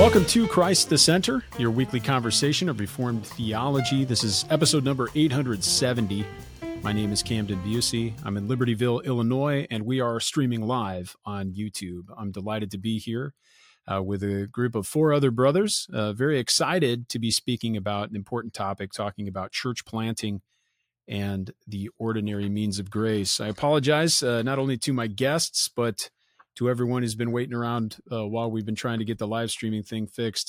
Welcome to Christ the Center, your weekly conversation of Reformed theology. This is episode number 870. My name is Camden Busey. I'm in Libertyville, Illinois, and we are streaming live on YouTube. I'm delighted to be here with a group of four other brothers. Very excited to be speaking about an important topic, talking about church planting and the ordinary means of grace. I apologize not only to my guests, but to everyone who's been waiting around while we've been trying to get the live streaming thing fixed.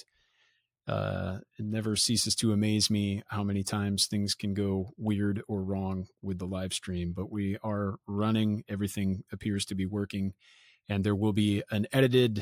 It never ceases to amaze me how many times things can go weird or wrong with the live stream, but we are running. Everything appears to be working, and there will be an edited,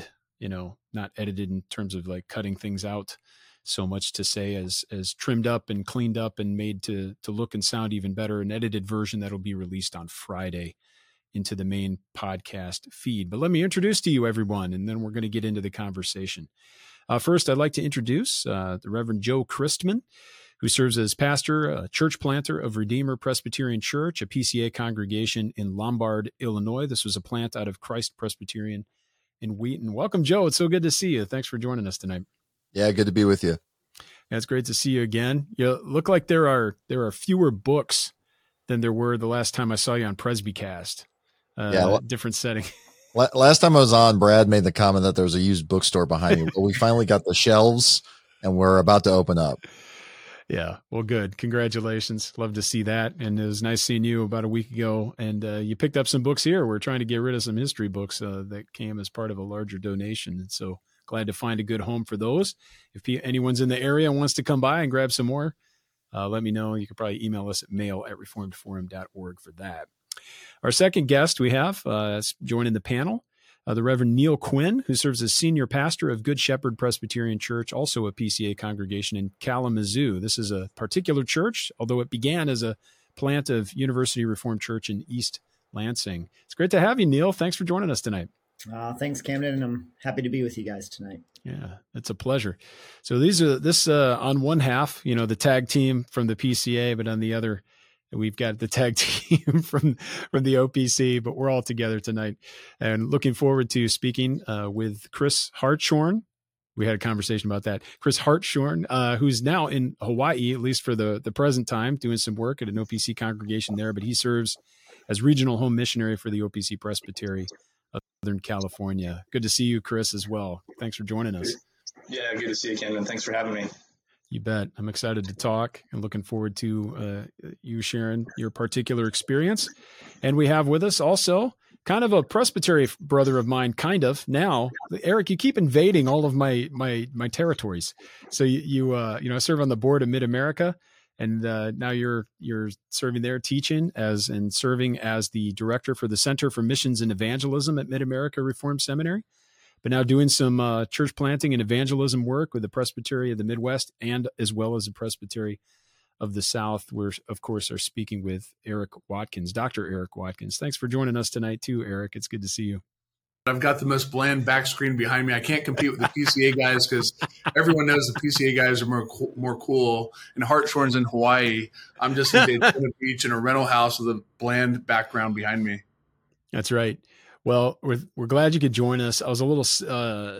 not edited in terms of like cutting things out so much to say as trimmed up and cleaned up and made to look and sound even better, an edited version that'll be released on Friday into the main podcast feed. But let me introduce to you everyone, and then we're going to get into the conversation. First, I'd like to introduce the Reverend Joe Christman, who serves as pastor, a church planter of Redeemer Presbyterian Church, a PCA congregation in Lombard, Illinois. This was a plant out of Christ Presbyterian in Wheaton. Welcome, Joe. It's so good to see you. Thanks for joining us tonight. Yeah, good to be with you. Yeah, it's great to see you again. You look like there are fewer books than there were the last time I saw you on Presbycast. Different setting. Last time I was on, Brad made the comment that there was a used bookstore behind me, but we finally got the shelves and we're about to open up. Yeah. Well, good. Congratulations. Love to see that. And it was nice seeing you about a week ago. And you picked up some books here. We're trying to get rid of some history books that came as part of a larger donation. And so glad to find a good home for those. If anyone's in the area and wants to come by and grab some more, let me know. You could probably email us at mail@reformedforum.org for that. Our second guest we have joining the panel, the Reverend Neil Quinn, who serves as senior pastor of Good Shepherd Presbyterian Church, also a PCA congregation in Kalamazoo. This is a particular church, although it began as a plant of University Reformed Church in East Lansing. It's great to have you, Neil. Thanks for joining us tonight. Thanks, Camden, and I'm happy to be with you guys tonight. Yeah, it's a pleasure. So this on one half, the tag team from the PCA, but on the other, we've got the tag team from the OPC, but we're all together tonight and looking forward to speaking with Chris Hartshorn. We had a conversation about that. Chris Hartshorn, who's now in Hawaii, at least for the present time, doing some work at an OPC congregation there, but he serves as regional home missionary for the OPC Presbytery of Southern California. Good to see you, Chris, as well. Thanks for joining us. Yeah, good to see you, Camden. Thanks for having me. You bet. I'm excited to talk and looking forward to you sharing your particular experience. And we have with us also kind of a presbytery brother of mine, kind of now. Eric, you keep invading all of my territories. So you serve on the board of Mid-America, and now you're serving there, teaching serving as the director for the Center for Missions and Evangelism at Mid-America Reformed Seminary. But now doing some church planting and evangelism work with the Presbytery of the Midwest and as well as the Presbytery of the South. We're, of course, are speaking with Eric Watkins, Dr. Eric Watkins. Thanks for joining us tonight, too, Eric. It's good to see you. I've got the most bland back screen behind me. I can't compete with the PCA guys because everyone knows the PCA guys are more cool. And Hartshorn's in Hawaii. I'm just in Daytona Beach in a rental house with a bland background behind me. That's right. Well, we're glad you could join us. I was a little a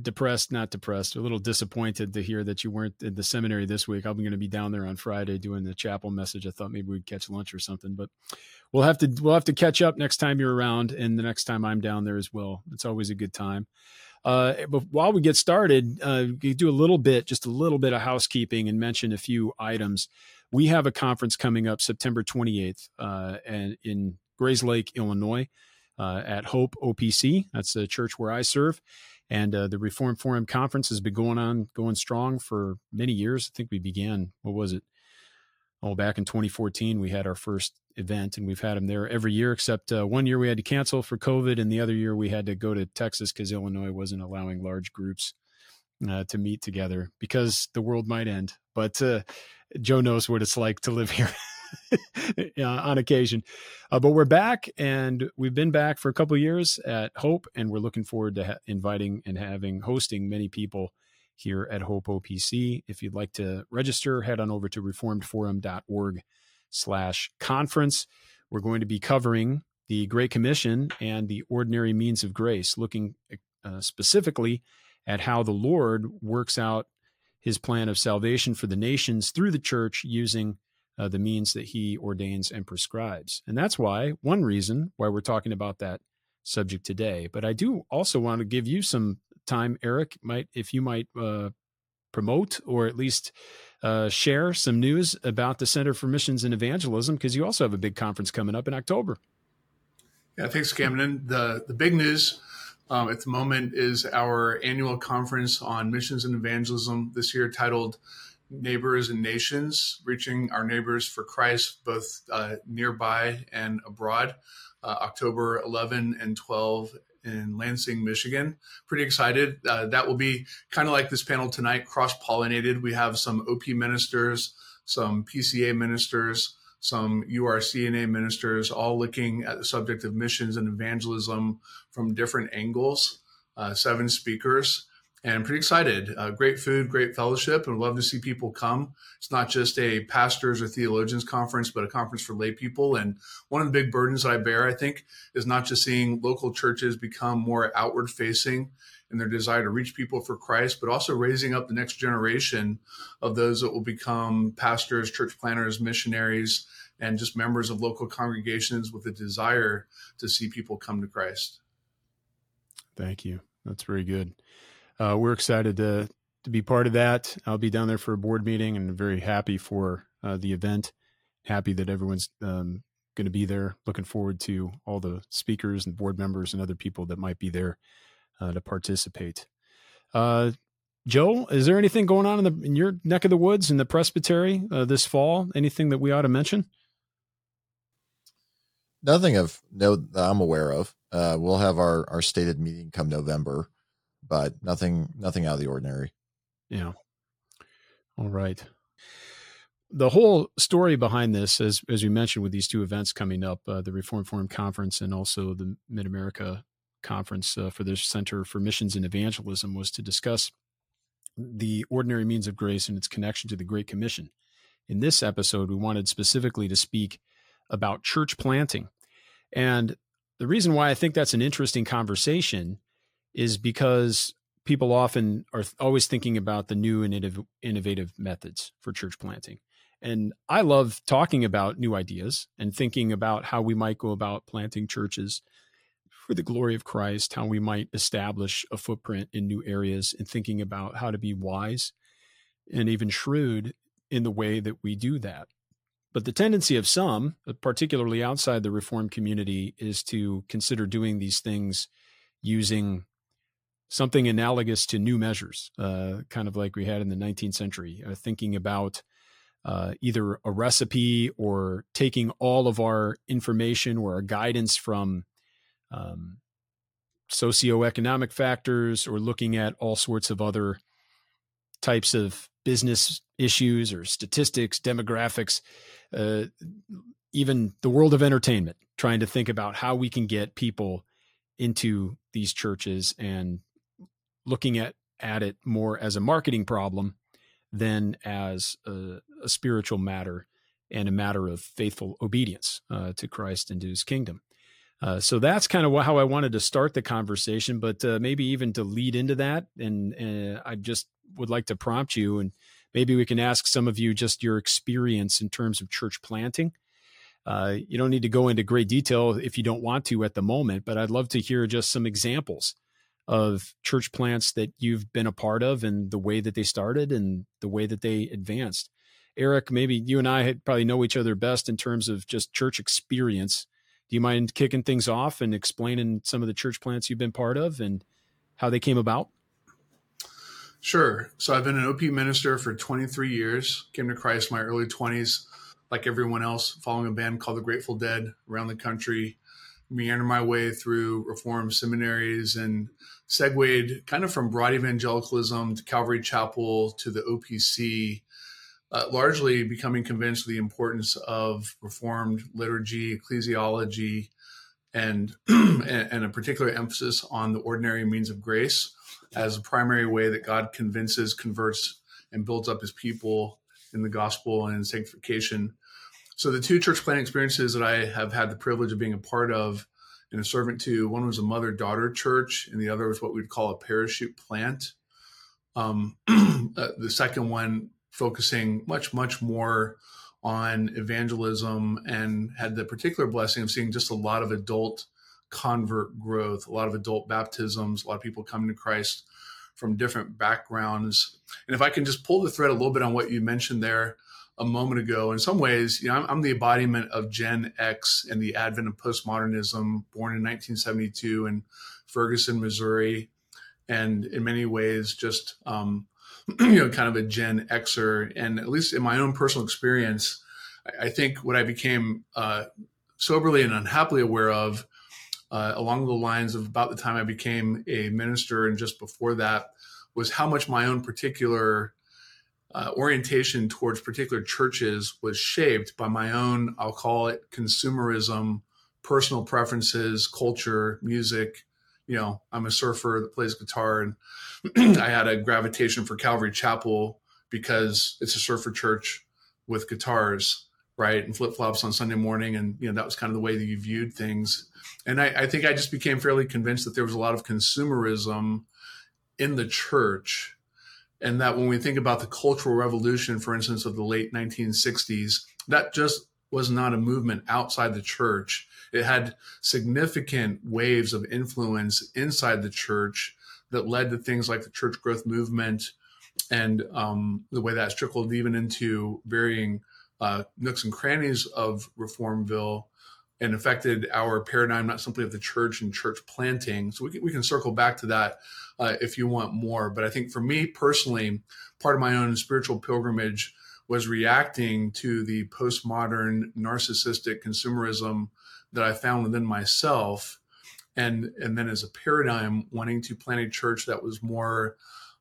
little disappointed to hear that you weren't in the seminary this week. I'm going to be down there on Friday doing the chapel message. I thought maybe we'd catch lunch or something, but we'll have to catch up next time you're around and the next time I'm down there as well. It's always a good time. But while we get started, you do just a little bit of housekeeping and mention a few items. We have a conference coming up September 28th and in Grayslake, Illinois. At Hope OPC. That's the church where I serve. And the Reformed Forum Conference has been going strong for many years. I think we began, back in 2014, we had our first event, and we've had them there every year, except 1 year we had to cancel for COVID, and the other year we had to go to Texas because Illinois wasn't allowing large groups to meet together because the world might end. But Joe knows what it's like to live here. On occasion, but we're back, and we've been back for a couple of years at Hope, and we're looking forward to inviting and hosting many people here at Hope OPC. If you'd like to register, head on over to reformedforum.org/conference. We're going to be covering the Great Commission and the ordinary means of grace, looking specifically at how the Lord works out his plan of salvation for the nations through the church using the means that he ordains and prescribes. And that's one reason why we're talking about that subject today. But I do also want to give you some time, Eric, if you might promote or at least share some news about the Center for Missions and Evangelism, because you also have a big conference coming up in October. Yeah, thanks, Camden. The big news at the moment is our annual conference on missions and evangelism this year, titled Neighbors and Nations, Reaching Our Neighbors for Christ, both nearby and abroad, October 11 and 12 in Lansing, Michigan. Pretty excited. That will be kind of like this panel tonight, cross-pollinated. We have some OP ministers, some PCA ministers, some URCNA ministers, all looking at the subject of missions and evangelism from different angles, 7 speakers. And I'm pretty excited. Great food, great fellowship, and love to see people come. It's not just a pastors or theologians conference, but a conference for lay people. And one of the big burdens that I bear, I think, is not just seeing local churches become more outward facing in their desire to reach people for Christ, but also raising up the next generation of those that will become pastors, church planners, missionaries, and just members of local congregations with a desire to see people come to Christ. Thank you. That's very good. We're excited to be part of that. I'll be down there for a board meeting and very happy for the event. Happy that everyone's going to be there. Looking forward to all the speakers and board members and other people that might be there to participate. Joe, is there anything going on in your neck of the woods in the presbytery this fall? Anything that we ought to mention? Nothing of note that I'm aware of. We'll have our stated meeting come November, but nothing out of the ordinary. Yeah. All right. The whole story behind this, as we mentioned, with these two events coming up, the Reformed Forum Conference and also the Mid-America Conference for the Center for Missions and Evangelism, was to discuss the ordinary means of grace and its connection to the Great Commission. In this episode, we wanted specifically to speak about church planting. And the reason why I think that's an interesting conversation is because people often are always thinking about the new and innovative methods for church planting. And I love talking about new ideas and thinking about how we might go about planting churches for the glory of Christ, how we might establish a footprint in new areas, and thinking about how to be wise and even shrewd in the way that we do that. But the tendency of some, particularly outside the Reformed community, is to consider doing these things using something analogous to new measures, kind of like we had in the 19th century, thinking about either a recipe or taking all of our information or our guidance from socioeconomic factors, or looking at all sorts of other types of business issues or statistics, demographics, even the world of entertainment, trying to think about how we can get people into these churches and looking at it more as a marketing problem than as a spiritual matter and a matter of faithful obedience to Christ and to his kingdom. So that's kind of how I wanted to start the conversation, but maybe even to lead into that. And I just would like to prompt you, and maybe we can ask some of you just your experience in terms of church planting. You don't need to go into great detail if you don't want to at the moment, but I'd love to hear just some examples of church plants that you've been a part of and the way that they started and the way that they advanced. Eric, maybe you and I probably know each other best in terms of just church experience. Do you mind kicking things off and explaining some of the church plants you've been part of and how they came about? Sure. So I've been an OP minister for 23 years, came to Christ in my early 20s, like everyone else, following a band called the Grateful Dead around the country, meandered my way through Reformed seminaries and segued kind of from broad evangelicalism to Calvary Chapel to the OPC, largely becoming convinced of the importance of Reformed liturgy, ecclesiology, and a particular emphasis on the ordinary means of grace as a primary way that God convinces, converts, and builds up his people in the gospel and in sanctification. So the two church planting experiences that I have had the privilege of being a part of and a servant to. One was a mother-daughter church, and the other was what we'd call a parachute plant. The second one focusing much, much more on evangelism, and had the particular blessing of seeing just a lot of adult convert growth, a lot of adult baptisms, a lot of people coming to Christ from different backgrounds. And if I can just pull the thread a little bit on what you mentioned there a moment ago, in some ways, I'm the embodiment of Gen X and the advent of postmodernism, born in 1972 in Ferguson, Missouri, and in many ways just kind of a Gen Xer. And at least in my own personal experience, I think what I became soberly and unhappily aware of along the lines of about the time I became a minister and just before that was how much my own particular orientation towards particular churches was shaped by my own, I'll call it consumerism, personal preferences, culture, music. I'm a surfer that plays guitar, and I had a gravitation for Calvary Chapel because it's a surfer church with guitars, right? And flip-flops on Sunday morning. And, that was kind of the way that you viewed things. And I think I just became fairly convinced that there was a lot of consumerism in the church. And that when we think about the Cultural Revolution, for instance, of the late 1960s, that just was not a movement outside the church. It had significant waves of influence inside the church that led to things like the church growth movement and the way that's trickled even into varying nooks and crannies of Reformville and affected our paradigm, not simply of the church and church planting. So we can circle back to that if you want more. But I think for me personally, part of my own spiritual pilgrimage was reacting to the postmodern narcissistic consumerism that I found within myself. And then as a paradigm, wanting to plant a church that was more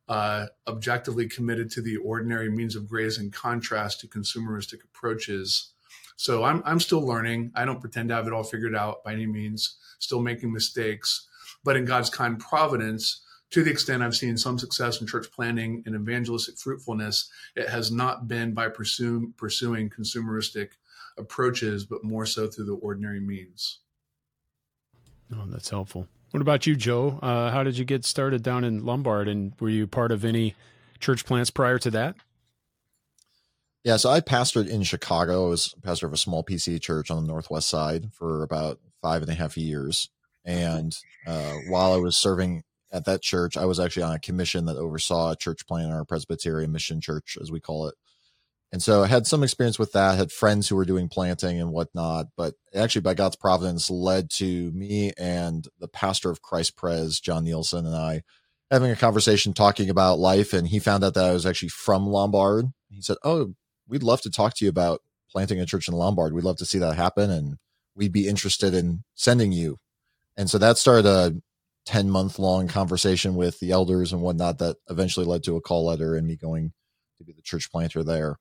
objectively committed to the ordinary means of grace in contrast to consumeristic approaches. So I'm still learning. I don't pretend to have it all figured out by any means, still making mistakes. But in God's kind providence, to the extent I've seen some success in church planting and evangelistic fruitfulness, it has not been by pursuing consumeristic approaches, but more so through the ordinary means. Oh, that's helpful. What about you, Joe? How did you get started down in Lombard, and were you part of any church plants prior to that? Yeah, so I pastored in Chicago. I was pastor of a small PCA church on the Northwest Side for about 5.5 years. And while I was serving at that church, I was actually on a commission that oversaw a church plant, our Presbyterian Mission Church, as we call it. And so I had some experience with that, had friends who were doing planting and whatnot, but actually by God's providence led to me and the pastor of Christ Pres, John Nielsen, and I having a conversation talking about life. And he found out that I was actually from Lombard. He said, "Oh, we'd love to talk to you about planting a church in Lombard. We'd love to see that happen. And we'd be interested in sending you." And so that started a 10-month long conversation with the elders and whatnot that eventually led to a call letter and me going to be the church planter there.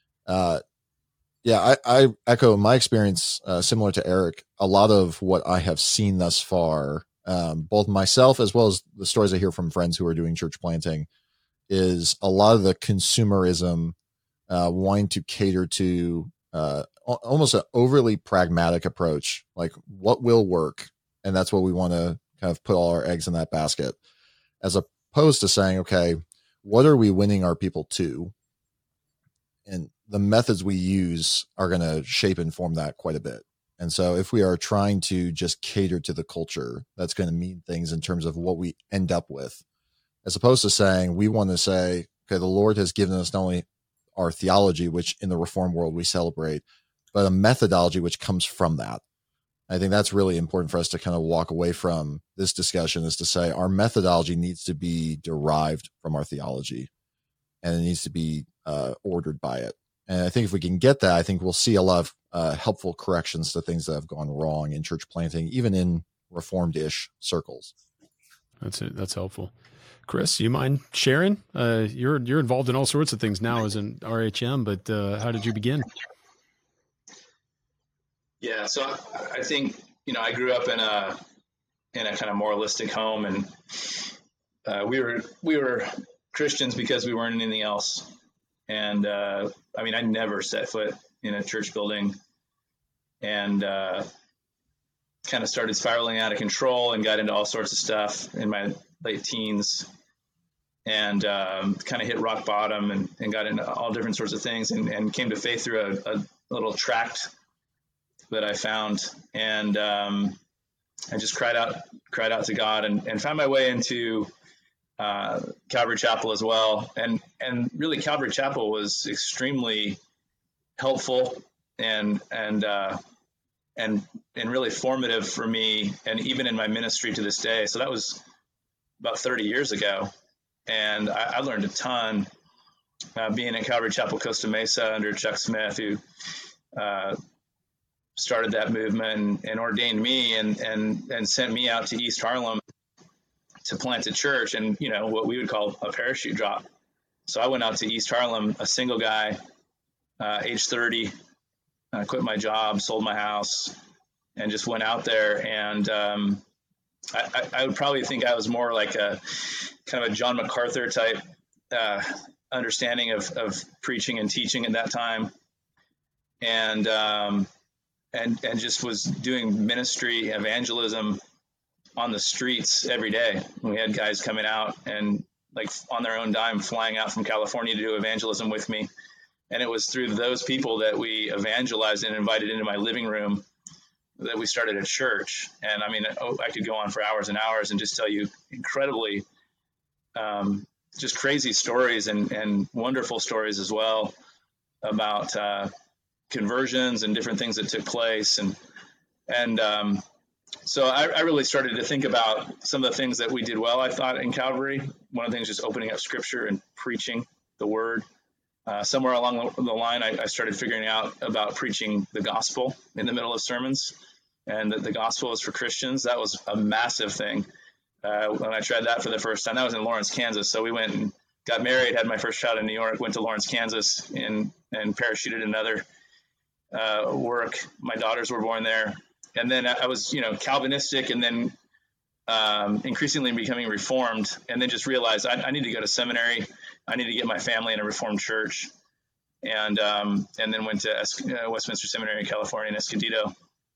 I echo my experience, similar to Eric. A lot of what I have seen thus far, both myself as well as the stories I hear from friends who are doing church planting, is a lot of the consumerism, wanting to cater to almost an overly pragmatic approach, like what will work. And that's what we want to kind of put all our eggs in that basket, as opposed to saying, okay, what are we winning our people to? And the methods we use are going to shape and form that quite a bit. And so if we are trying to just cater to the culture, that's going to mean things in terms of what we end up with, as opposed to saying, we want to say, okay, the Lord has given us not only our theology, which in the Reformed world we celebrate, but a methodology which comes from that. I think that's really important for us to kind of walk away from this discussion, is to say our methodology needs to be derived from our theology, and it needs to be ordered by it. And I think if we can get that, I think we'll see a lot of helpful corrections to things that have gone wrong in church planting, even in Reformed-ish circles. That's it. That's helpful. Chris, you mind sharing? You're involved in all sorts of things now as an RHM, but how did you begin? Yeah, so I think, I grew up in a kind of moralistic home, and we were Christians because we weren't anything else. And I never set foot in a church building, and kind of started spiraling out of control and got into all sorts of stuff in my late teens, and kind of hit rock bottom and got into all different sorts of things, and came to faith through a little tract that I found, and I just cried out to God, and found my way into Calvary Chapel as well, and really Calvary Chapel was extremely helpful and really formative for me, and even in my ministry to this day. So that was about 30 years ago, and I learned a ton being at Calvary Chapel Costa Mesa under Chuck Smith, who started that movement and ordained me and sent me out to East Harlem to plant a church, and what we would call a parachute drop. So I went out to East Harlem, a single guy, age 30. I quit my job, sold my house, and just went out there. And I would probably think I was more like a kind of a John MacArthur type understanding of preaching and teaching at that time, and just was doing ministry, evangelism on the streets every day. We had guys coming out and like on their own dime flying out from California to do evangelism with me. And it was through those people that we evangelized and invited into my living room that we started a church. And I mean, I could go on for hours and hours and just tell you incredibly, just crazy stories and wonderful stories as well about conversions and different things that took place. And so I really started to think about some of the things that we did well, I thought, in Calvary. One of the things, just opening up scripture and preaching the word. Somewhere along the line, I started figuring out about preaching the gospel in the middle of sermons, and that the gospel is for Christians. That was a massive thing. When I tried that for the first time, that was in Lawrence, Kansas. So we went and got married, had my first child in New York, went to Lawrence, Kansas, and parachuted another work. My daughters were born there. And then I was, Calvinistic, and then increasingly becoming Reformed, and then just realized I need to go to seminary. I need to get my family in a Reformed church, and then went to Westminster Seminary in California in Escondido,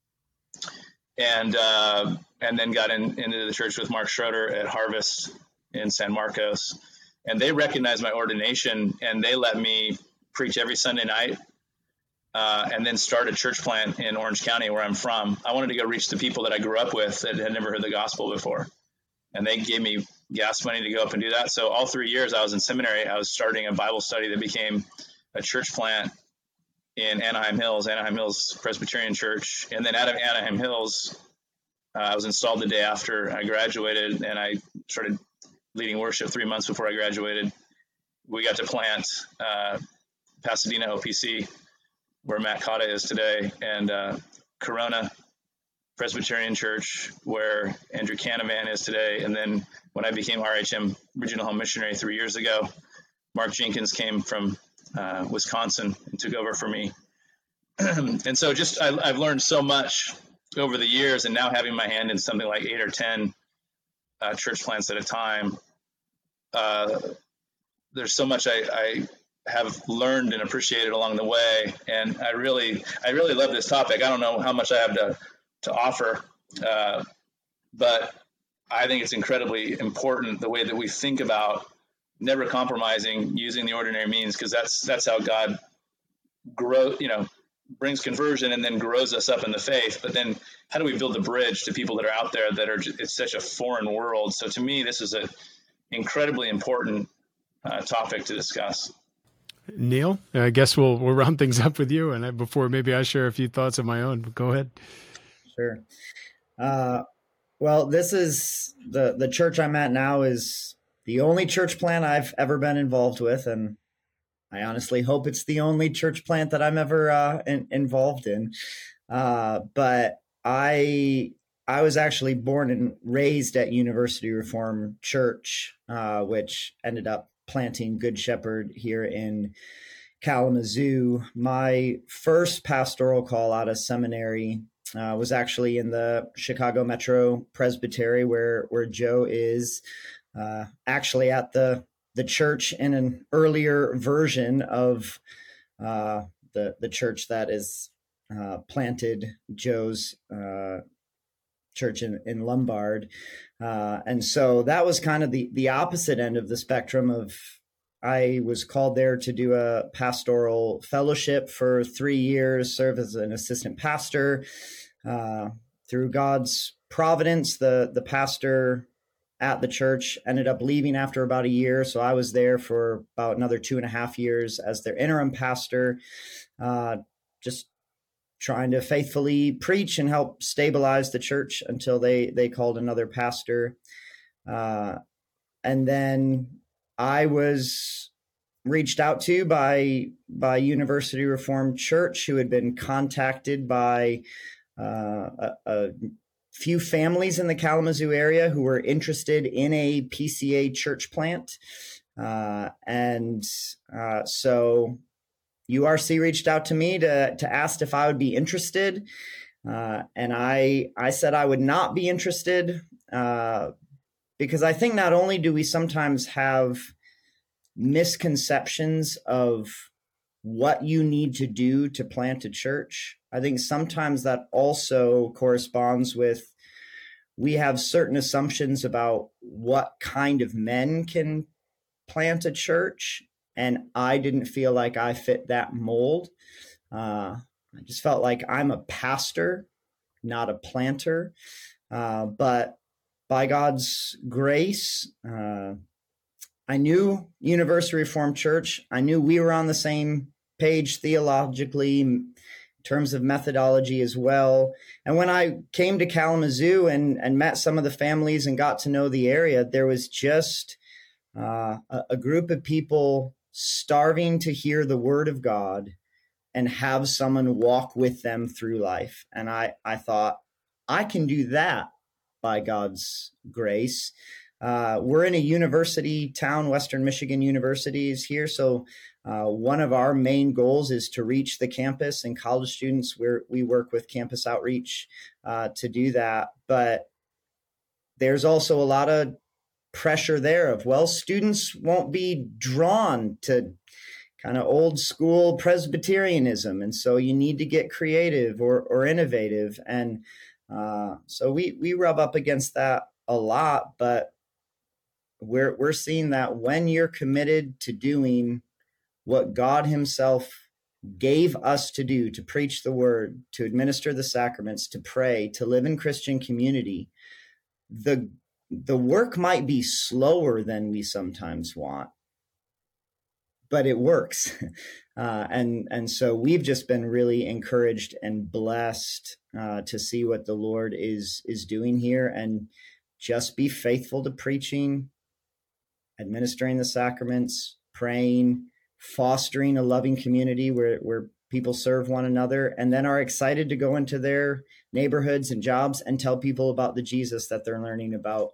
and then got into the church with Mark Schroeder at Harvest in San Marcos, and they recognized my ordination, and they let me preach every Sunday night. And then start a church plant in Orange County, where I'm from. I wanted to go reach the people that I grew up with that had never heard the gospel before. And they gave me gas money to go up and do that. So all 3 years I was in seminary, I was starting a Bible study that became a church plant in Anaheim Hills Presbyterian Church. And then out of Anaheim Hills, I was installed the day after I graduated, and I started leading worship 3 months before I graduated. We got to plant Pasadena OPC, where Matt Cotta is today, and Corona Presbyterian Church, where Andrew Canavan is today. And then when I became RHM Regional Home Missionary 3 years ago, Mark Jenkins came from Wisconsin and took over for me. And so just I've learned so much over the years, and now having my hand in something like 8 or 10 church plants at a time, there's so much I have learned and appreciated along the way. And I really love this topic. I don't know how much I have to offer, but I think it's incredibly important, the way that we think about never compromising, using the ordinary means, because that's how God brings conversion and then grows us up in the faith. But then how do we build a bridge to people that are out there that are it's such a foreign world? So to me, this is an incredibly important topic to discuss. Neil, I guess we'll round things up with you, and before maybe I share a few thoughts of my own. Go ahead. Sure. Well, this is the church I'm at now is the only church plant I've ever been involved with, and I honestly hope it's the only church plant that I'm ever involved in. But I was actually born and raised at University Reformed Church, which ended up planting Good Shepherd here in Kalamazoo. My first pastoral call out of seminary was actually in the Chicago Metro Presbytery, where Joe is, actually at the church in an earlier version of the church that is planted Joe's church in Lombard. And so that was kind of the opposite end of the spectrum of, I was called there to do a pastoral fellowship for 3 years, serve as an assistant pastor. Through God's providence, the pastor at the church ended up leaving after about a year. So I was there for about another 2.5 years as their interim pastor, just trying to faithfully preach and help stabilize the church until they called another pastor. And then I was reached out to by University Reformed Church, who had been contacted by a few families in the Kalamazoo area who were interested in a PCA church plant. So URC reached out to me to ask if I would be interested. And I said I would not be interested, because I think not only do we sometimes have misconceptions of what you need to do to plant a church, I think sometimes that also corresponds with, we have certain assumptions about what kind of men can plant a church. And I didn't feel like I fit that mold. I just felt like I'm a pastor, not a planter. But by God's grace, I knew University Reformed Church. I knew we were on the same page theologically, in terms of methodology as well. And when I came to Kalamazoo and met some of the families and got to know the area, there was just a group of people starving to hear the word of God and have someone walk with them through life. And I thought, I can do that by God's grace. We're in a university town. Western Michigan University is here. So one of our main goals is to reach the campus and college students. We work with campus outreach to do that. But there's also a lot of pressure there of, well, students won't be drawn to kind of old school Presbyterianism. And so you need to get creative or innovative. And so we rub up against that a lot, but we're seeing that when you're committed to doing what God himself gave us to do, to preach the word, to administer the sacraments, to pray, to live in Christian community, the work might be slower than we sometimes want, but it works. And so we've just been really encouraged and blessed to see what the Lord is doing here, and just be faithful to preaching, administering the sacraments, praying, fostering a loving community where people serve one another, and then are excited to go into their neighborhoods and jobs and tell people about the Jesus that they're learning about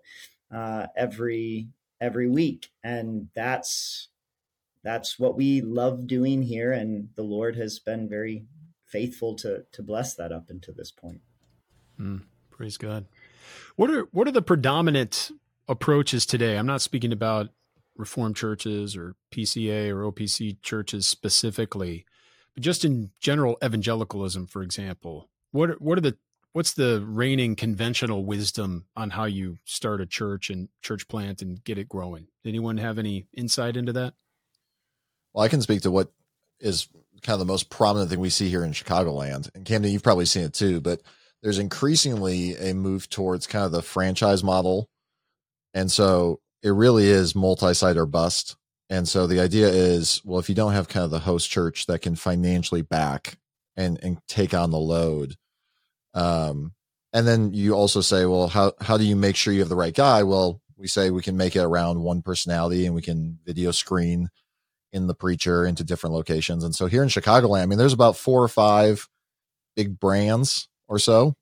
every week. And that's what we love doing here. And the Lord has been very faithful to bless that up until this point. Praise God. What are the predominant approaches today? I'm not speaking about Reformed churches or PCA or OPC churches specifically, but just in general evangelicalism, for example. What's the reigning conventional wisdom on how you start a church and church plant and get it growing? Anyone have any insight into that? Well, I can speak to what is kind of the most prominent thing we see here in Chicagoland. And Camden, you've probably seen it too, but there's increasingly a move towards kind of the franchise model. And so it really is multi-site or bust. And so the idea is, well, if you don't have kind of the host church that can financially back and take on the load, and then you also say, well, how do you make sure you have the right guy? Well, we say we can make it around one personality, and we can video screen in the preacher into different locations. And so here in Chicagoland, I mean, there's about 4 or 5 big brands or so.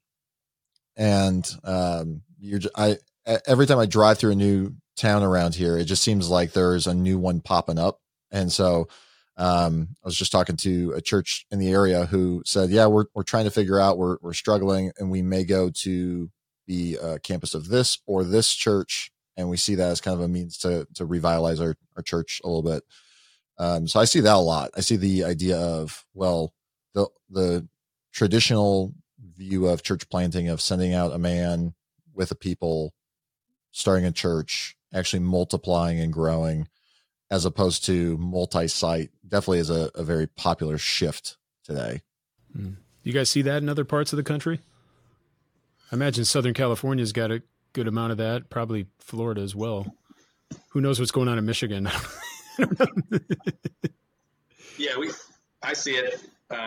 And every time I drive through a new town around here, it just seems like there's a new one popping up. And so I was just talking to a church in the area who said, yeah, we're trying to figure out, we're struggling, and we may go to the campus of this or this church. And we see that as kind of a means to revitalize our church a little bit. So I see that a lot. I see the idea of, well, the traditional view of church planting, of sending out a man with a people, starting a church, actually multiplying and growing, as opposed to multi-site, definitely is a very popular shift today. You guys see that in other parts of the country? I imagine Southern California's got a good amount of that, probably Florida as well. Who knows what's going on in Michigan? I don't know. Yeah, I see it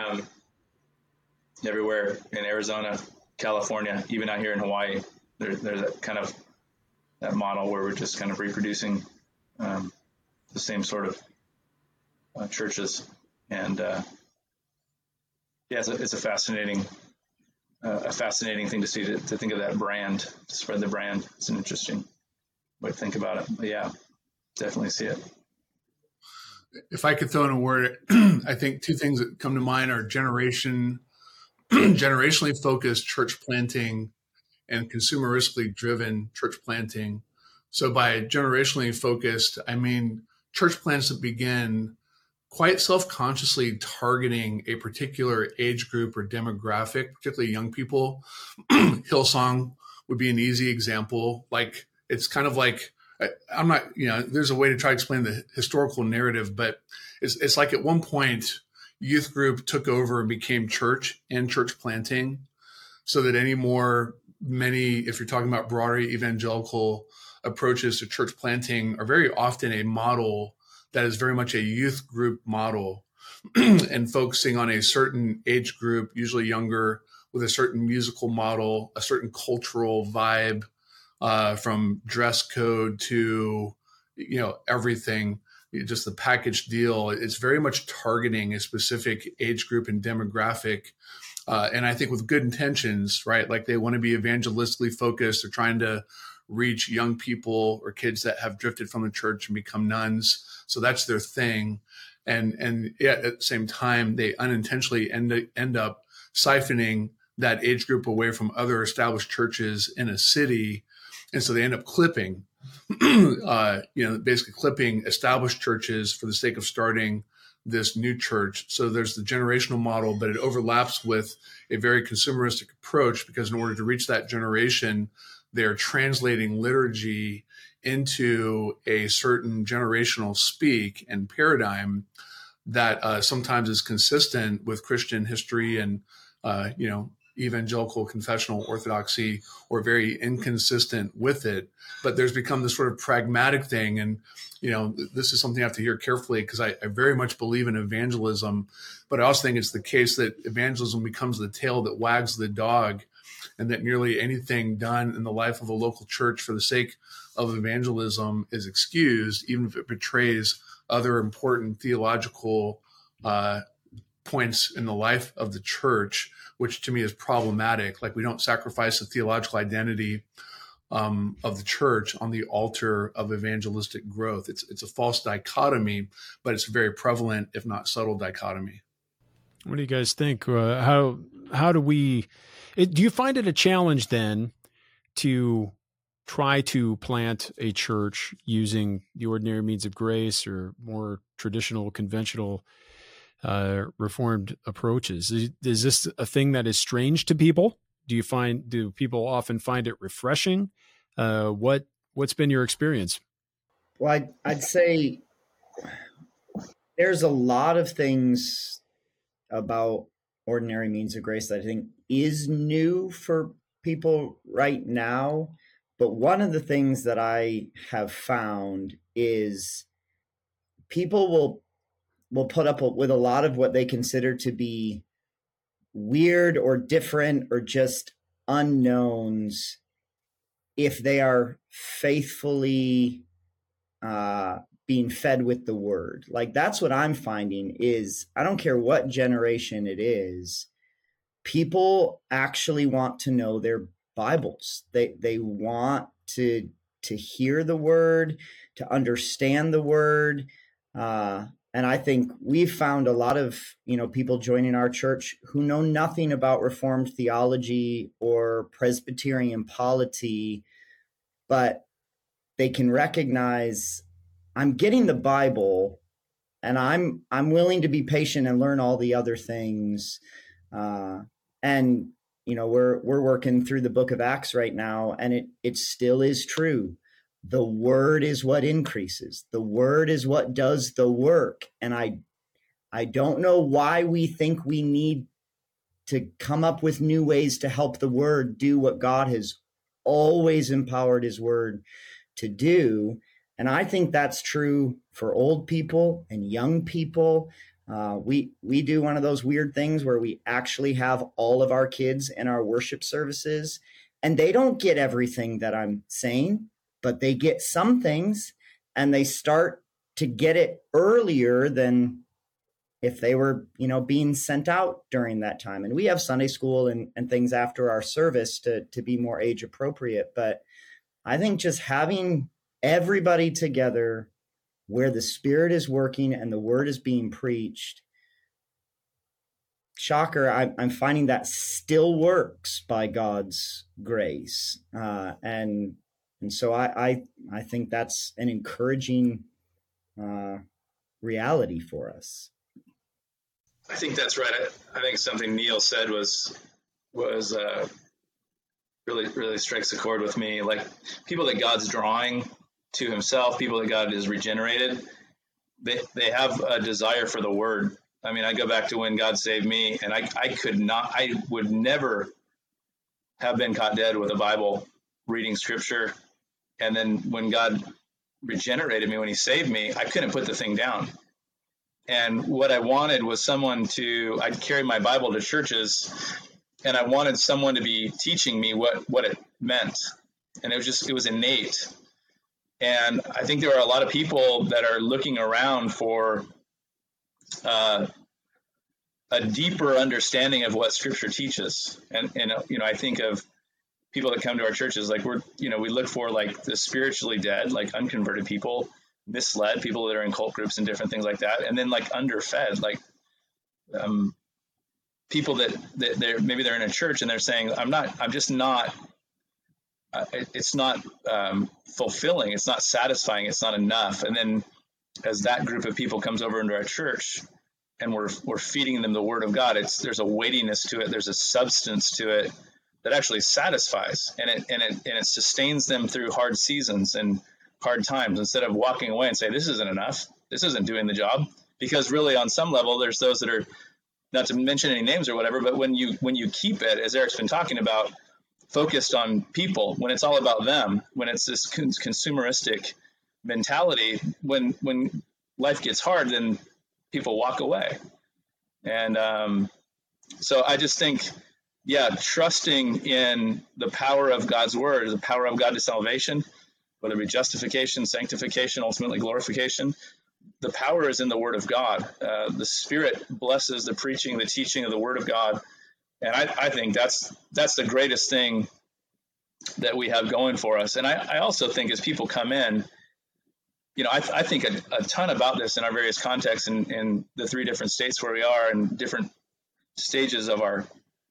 everywhere in Arizona, California, even out here in Hawaii. There's that kind of that model where we're just kind of reproducing the same sort of churches, and it's a fascinating thing to see, to think of that brand, to spread the brand. It's an interesting way to think about it. But yeah, definitely see it. If I could throw in a word, I think two things that come to mind are generationally focused church planting and consumeristically driven church planting. So by generationally focused, I mean church plants that begin quite self-consciously targeting a particular age group or demographic, particularly young people. Hillsong would be an easy example. Like, it's kind of like, I'm not, there's a way to try to explain the historical narrative, but it's like at one point, youth group took over and became church and church planting, so that many, if you're talking about broader evangelical approaches to church planting, are very often a model that is very much a youth group model and focusing on a certain age group, usually younger, with a certain musical model, a certain cultural vibe, from dress code to, everything, just the package deal. It's very much targeting a specific age group and demographic. And I think with good intentions, right? Like, they want to be evangelistically focused. They're trying to reach young people or kids that have drifted from the church and become nuns. So that's their thing. And yet at the same time, they unintentionally end up siphoning that age group away from other established churches in a city. And so they end up clipping, basically clipping established churches for the sake of starting this new church. So there's the generational model, but it overlaps with a very consumeristic approach, because in order to reach that generation, they're translating liturgy into a certain generational speak and paradigm that sometimes is consistent with Christian history and, evangelical confessional orthodoxy, or very inconsistent with it. But there's become this sort of pragmatic thing. And, this is something I have to hear carefully, because I very much believe in evangelism, but I also think it's the case that evangelism becomes the tail that wags the dog, and that nearly anything done in the life of a local church for the sake of evangelism is excused, even if it betrays other important theological points in the life of the church, which to me is problematic. Like, we don't sacrifice the theological identity of the church on the altar of evangelistic growth. It's a false dichotomy, but it's a very prevalent, if not subtle, dichotomy. What do you guys think? How do we? Do you find it a challenge then to try to plant a church using the ordinary means of grace or more traditional, conventional, Reformed approaches? Is this a thing that is strange to people? Do people often find it refreshing? What's been your experience? Well, I'd say there's a lot of things about ordinary means of grace that I think is new for people right now. But one of the things that I have found is people will put up with a lot of what they consider to be weird or different or just unknowns if they are faithfully being fed with the word. Like, that's what I'm finding is, I don't care what generation it is, people actually want to know their Bibles. They want to hear the word, to understand the word. And I think we've found a lot of, people joining our church who know nothing about Reformed theology or Presbyterian polity, but they can recognize, I'm getting the Bible, and I'm willing to be patient and learn all the other things. And we're working through the book of Acts right now, and it still is true. The word is what increases. The word is what does the work. And I don't know why we think we need to come up with new ways to help the word do what God has always empowered his word to do. And I think that's true for old people and young people. We do one of those weird things where we actually have all of our kids in our worship services, and they don't get everything that I'm saying, but they get some things, and they start to get it earlier than if they were, being sent out during that time. And we have Sunday school and things after our service to be more age appropriate. But I think just having everybody together where the Spirit is working and the word is being preached, shocker, I'm finding that still works by God's grace. And so I think that's an encouraging reality for us. I think that's right. I think something Neil said was really strikes a chord with me. Like, people that God's drawing to himself, people that God has regenerated, they have a desire for the word. I mean, I go back to when God saved me, and I would never have been caught dead with a Bible reading scripture. And then when God regenerated me, when he saved me, I couldn't put the thing down. And what I wanted was I'd carry my Bible to churches, and I wanted someone to be teaching me what it meant. And it was innate. And I think there are a lot of people that are looking around for a deeper understanding of what Scripture teaches. And I think of people that come to our churches, like we look for like the spiritually dead, like unconverted people, misled people that are in cult groups and different things like that, and then like underfed, like people that maybe they're in a church and they're saying, it's not fulfilling, it's not satisfying, it's not enough. And then as that group of people comes over into our church and we're feeding them the word of God, there's a weightiness to it, there's a substance to it that actually satisfies, and it sustains them through hard seasons and hard times, instead of walking away and say, this isn't enough, this isn't doing the job. Because really, on some level, there's those that are, not to mention any names or whatever, but when you keep it, as Eric's been talking about, focused on people, when it's all about them, when it's this consumeristic mentality, when life gets hard, then people walk away. And so I just think, trusting in the power of God's word, the power of God to salvation, whether it be justification, sanctification, ultimately glorification, the power is in the word of God. The Spirit blesses the preaching, the teaching of the word of God. And I think that's the greatest thing that we have going for us. And I also think as people come in, I think a ton about this in our various contexts in the 3 different states where we are, and different stages of our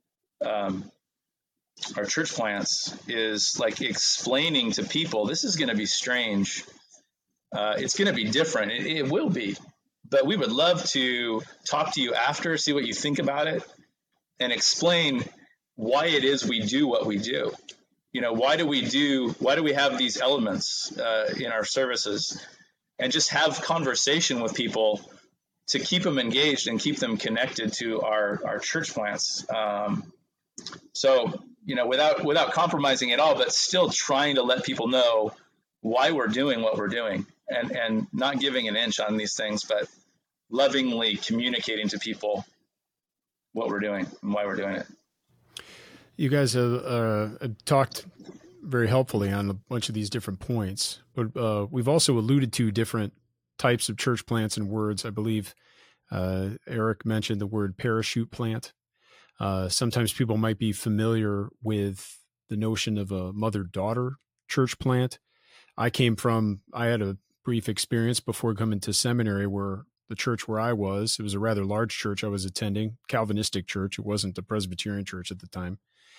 church plants, is like explaining to people, this is going to be strange. It's going to be different. It will be, but we would love to talk to you after, see what you think about it, and explain why it is we do what we do. Why do we have these elements in our services, and just have conversation with people to keep them engaged and keep them connected to our church plants. So, without compromising at all, but still trying to let people know why we're doing what we're doing, and not giving an inch on these things, but lovingly communicating to people what we're doing and why we're doing it. You guys have talked very helpfully on a bunch of these different points, but we've also alluded to different types of church plants and words. I believe Eric mentioned the word parachute plant. Sometimes people might be familiar with the notion of a mother-daughter church plant. I had a brief experience before coming to seminary where the church where I was, it was a rather large church I was attending, Calvinistic church. It wasn't a Presbyterian church at the time.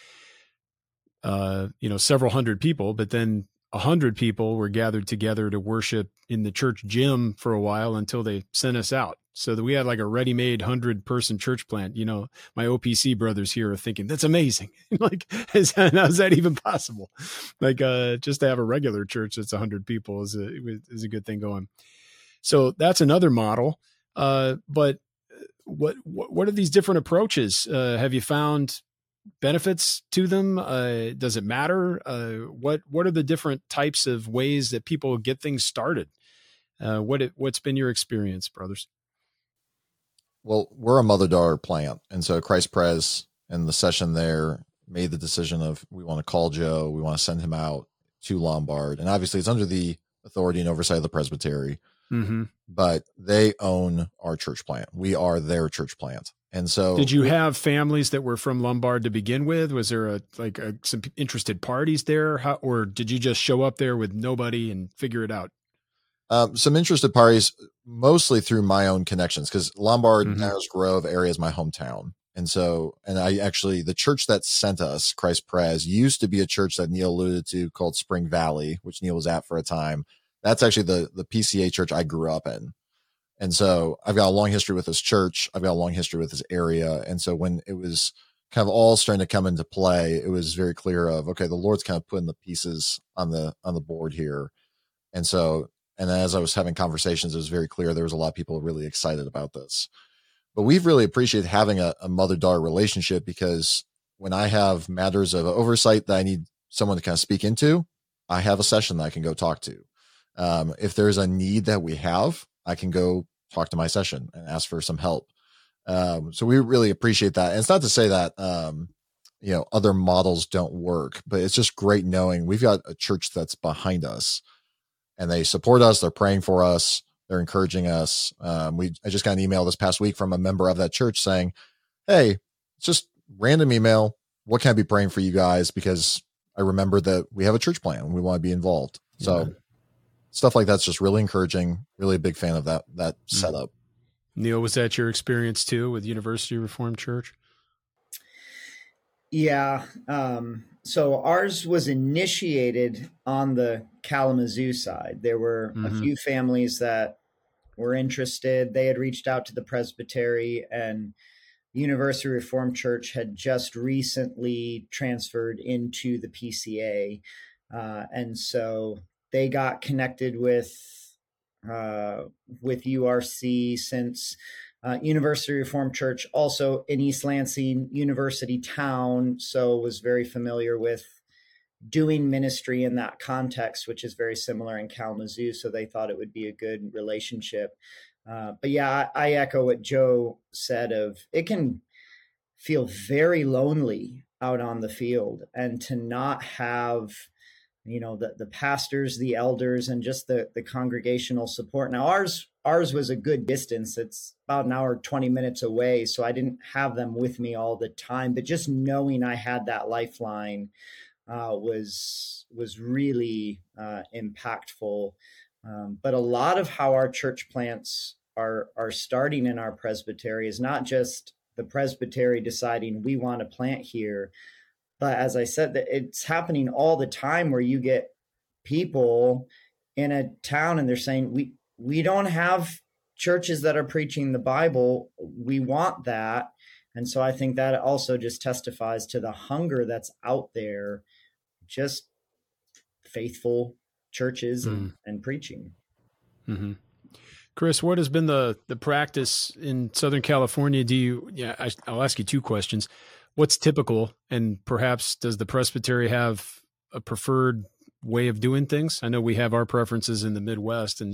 Several hundred people, but then 100 people were gathered together to worship in the church gym for a while until they sent us out so that we had like a ready-made 100-person church plant. You know, my OPC brothers here are thinking that's amazing. Like, how's that even possible? Like, just to have a regular church that's 100 people is a good thing going. So that's another model. But what are these different approaches? Have you found benefits to them? Does it matter? What are the different types of ways that people get things started? What's been your experience, brothers? Well, we're a mother-daughter plant. And so Christ Pres and the session there made the decision of, we want to call Joe, we want to send him out to Lombard. And obviously it's under the authority and oversight of the presbytery, but they own our church plant. We are their church plant. And so, did you have families that were from Lombard to begin with? Was there some interested parties there, or did you just show up there with nobody and figure it out? Some interested parties, mostly through my own connections, because Lombard, Narrows Grove area is my hometown. And so, the church that sent us, Christ Pres, used to be a church that Neil alluded to called Spring Valley, which Neil was at for a time. That's actually the PCA church I grew up in. And so I've got a long history with this church. I've got a long history with this area. And so when it was kind of all starting to come into play, it was very clear of, okay, the Lord's kind of putting the pieces on the board here. And so, and as I was having conversations, it was very clear there was a lot of people really excited about this. But we've really appreciated having a mother-daughter relationship, because when I have matters of oversight that I need someone to kind of speak into, I have a session that I can go talk to. If there's a need that we have, I can go talk to my session and ask for some help. So we really appreciate that. And it's not to say that, other models don't work, but it's just great knowing we've got a church that's behind us and they support us. They're praying for us. They're encouraging us. I just got an email this past week from a member of that church saying, hey, it's just random email. What can I be praying for you guys? Because I remember that we have a church plan and we want to be involved. So stuff like that's just really encouraging. Really a big fan of that setup. Neil, was that your experience too with University Reformed Church? Yeah. So ours was initiated on the Kalamazoo side. There were a few families that were interested. They had reached out to the presbytery, and University Reformed Church had just recently transferred into the PCA. And so they got connected with URC, since University Reformed Church, also in East Lansing, University Town, so was very familiar with doing ministry in that context, which is very similar in Kalamazoo. So they thought it would be a good relationship. But yeah, I echo what Joe said of, it can feel very lonely out on the field, and to not have the pastors, the elders, and just the congregational support. Now ours was a good distance. It's about an hour, 20 minutes away. So I didn't have them with me all the time, but just knowing I had that lifeline was really impactful. But a lot of how our church plants are starting in our presbytery is not just the presbytery deciding we want to plant here, but as I said, it's happening all the time where you get people in a town and they're saying, we don't have churches that are preaching the Bible. We want that. And so I think that also just testifies to the hunger that's out there, just faithful churches and preaching. Mm-hmm. Chris, what has been the practice in Southern California? I'll ask you two questions. What's typical, and perhaps does the presbytery have a preferred way of doing things? I know we have our preferences in the Midwest, and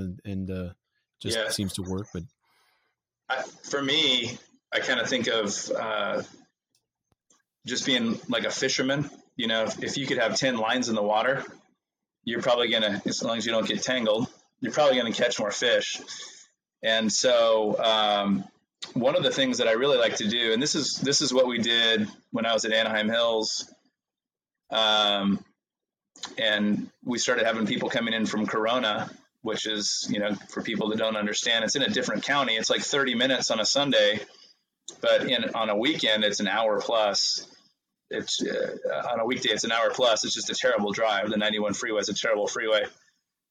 seems to work. But for me, I kind of think of just being like a fisherman. If you could have 10 lines in the water, you're probably gonna, as long as you don't get tangled, you're probably gonna catch more fish. And so one of the things that I really like to do, and this is what we did when I was at Anaheim Hills, and we started having people coming in from Corona, which is, for people that don't understand, it's in a different county. It's like 30 minutes on a Sunday, but on a weekend, it's an hour plus. It's on a weekday, it's an hour plus. It's just a terrible drive. The 91 freeway is a terrible freeway.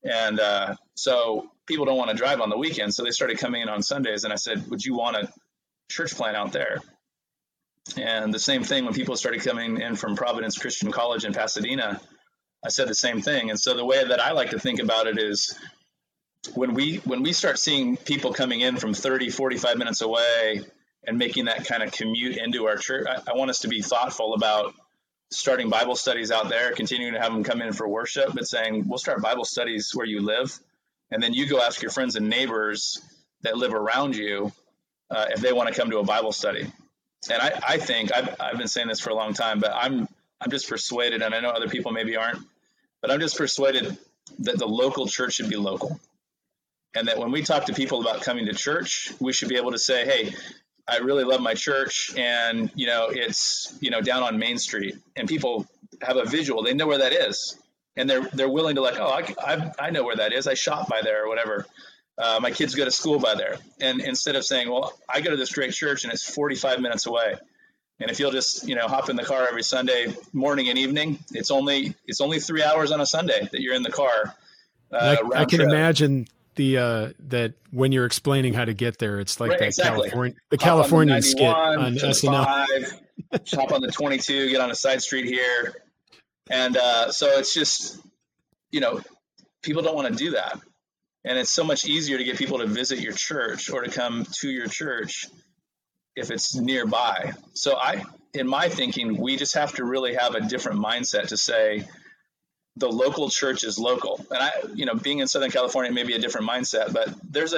And so people don't want to drive on the weekends. So they started coming in on Sundays. And I said, would you want a church plant out there? And the same thing when people started coming in from Providence Christian College in Pasadena, I said the same thing. And so the way that I like to think about it is when we start seeing people coming in from 30, 45 minutes away and making that kind of commute into our church, I want us to be thoughtful about starting Bible studies out there, continuing to have them come in for worship, but saying, we'll start Bible studies where you live. And then you go ask your friends and neighbors that live around you if they want to come to a Bible study. And I think I've been saying this for a long time, but I'm just persuaded, and I know other people maybe aren't, but I'm just persuaded that the local church should be local. And that when we talk to people about coming to church, we should be able to say, hey, I really love my church, and it's down on Main Street, and people have a visual. They know where that is, and they're willing to I know where that is. I shop by there or whatever. My kids go to school by there, and instead of saying, well, I go to this great church and it's 45 minutes away, and if you'll just hop in the car every Sunday morning and evening, it's only 3 hours on a Sunday that you're in the car. I can imagine that when you're explaining how to get there, it's like that exactly. Californian skit on SNL. Hop on the 22, get on a side street here. And so it's just, people don't want to do that. And it's so much easier to get people to visit your church or to come to your church if it's nearby. So in my thinking, we just have to really have a different mindset to say, the local church is local. And being in Southern California may be a different mindset, but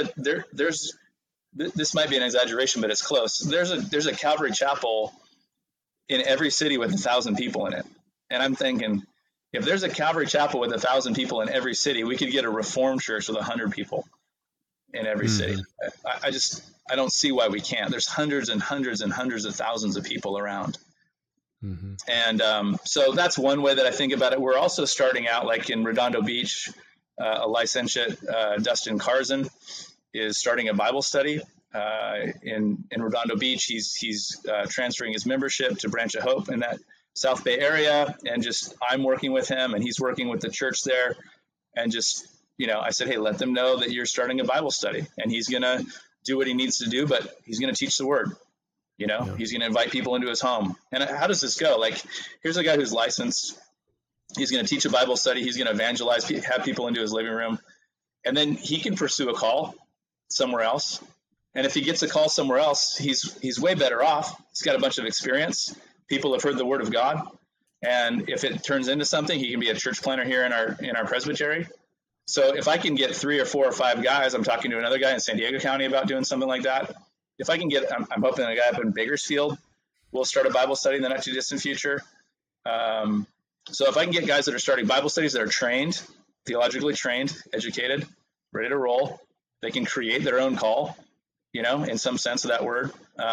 this might be an exaggeration, but it's close. There's a Calvary Chapel in every city with 1,000 people in it. And I'm thinking, if there's a Calvary Chapel with 1,000 people in every city, we could get a Reformed church with 100 people in every city. I don't see why we can't. There's hundreds and hundreds and hundreds of thousands of people around. Mm-hmm. And so that's one way that I think about it. We're also starting out like in Redondo Beach, a licentiate, Dustin Carzan, is starting a Bible study in Redondo Beach. He's transferring his membership to Branch of Hope in that South Bay area. And I'm working with him and he's working with the church there. And I said, hey, let them know that you're starting a Bible study, and he's going to do what he needs to do, but he's going to teach the word. He's going to invite people into his home. And how does this go? Like, here's a guy who's licensed. He's going to teach a Bible study. He's going to evangelize, have people into his living room. And then he can pursue a call somewhere else. And if he gets a call somewhere else, he's way better off. He's got a bunch of experience. People have heard the word of God. And if it turns into something, he can be a church planter here in our presbytery. So if I can get 3 or 4 or 5 guys, I'm talking to another guy in San Diego County about doing something like that. If I can I'm hoping a guy up in Bakersfield will start a Bible study in the not too distant future. So if I can get guys that are starting Bible studies that are trained, theologically trained, educated, ready to roll, they can create their own call, in some sense of that word.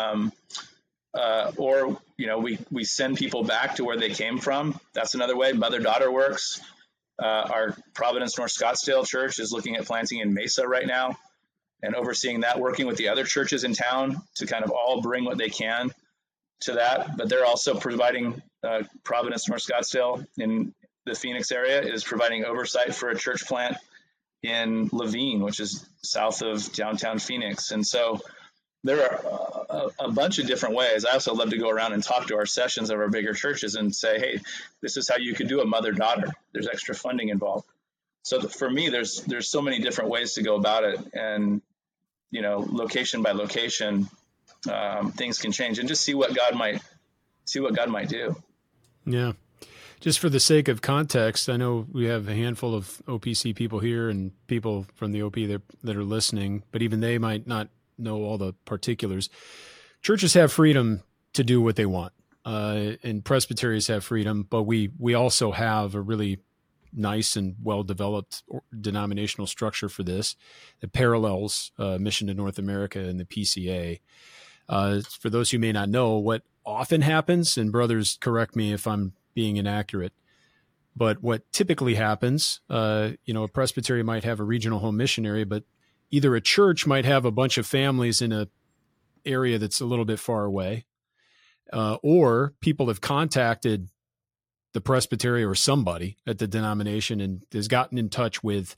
Or we send people back to where they came from. That's another way. Mother-daughter works. Our Providence North Scottsdale church is looking at planting in Mesa right now and overseeing that, working with the other churches in town to kind of all bring what they can to that. But they're also providing Providence North Scottsdale in the Phoenix area is providing oversight for a church plant in Levine, which is south of downtown Phoenix. And so there are a bunch of different ways. I also love to go around and talk to our sessions of our bigger churches and say, hey, this is how you could do a mother-daughter. There's extra funding involved. So for me, there's so many different ways to go about it. And, location by location, things can change, and just see what God might do. Yeah. Just for the sake of context, I know we have a handful of OPC people here and people from the OP that are listening, but even they might not know all the particulars. Churches have freedom to do what they want, and presbyteries have freedom, but we also have a really nice and well-developed denominational structure for this that parallels Mission to North America and the PCA. For those who may not know, what often happens, and brothers, correct me if I'm being inaccurate, but what typically happens, a presbytery might have a regional home missionary, but either a church might have a bunch of families in a area that's a little bit far away, or people have contacted the presbytery or somebody at the denomination and has gotten in touch with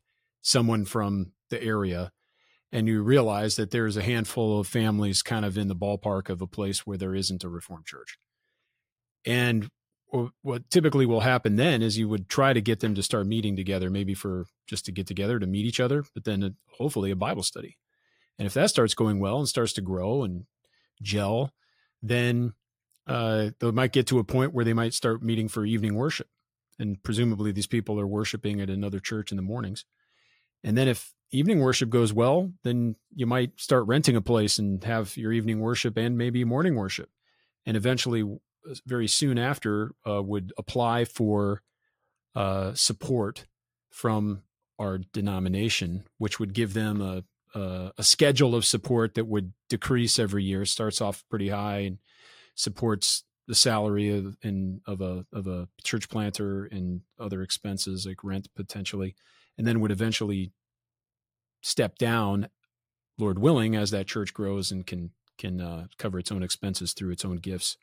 someone from the area, and you realize that there's a handful of families kind of in the ballpark of a place where there isn't a Reformed church. And what typically will happen then is you would try to get them to start meeting together, maybe for just to get together to meet each other, but then hopefully a Bible study. And if that starts going well and starts to grow and gel, then they might get to a point where they might start meeting for evening worship. And presumably these people are worshiping at another church in the mornings. And then if evening worship goes well, then you might start renting a place and have your evening worship and maybe morning worship. And eventually, very soon after, would apply for support from our denomination, which would give them a schedule of support that would decrease every year. Starts off pretty high and supports the salary of a church planter and other expenses like rent potentially, and then would eventually step down, Lord willing, as that church grows and can cover its own expenses through its own gifts.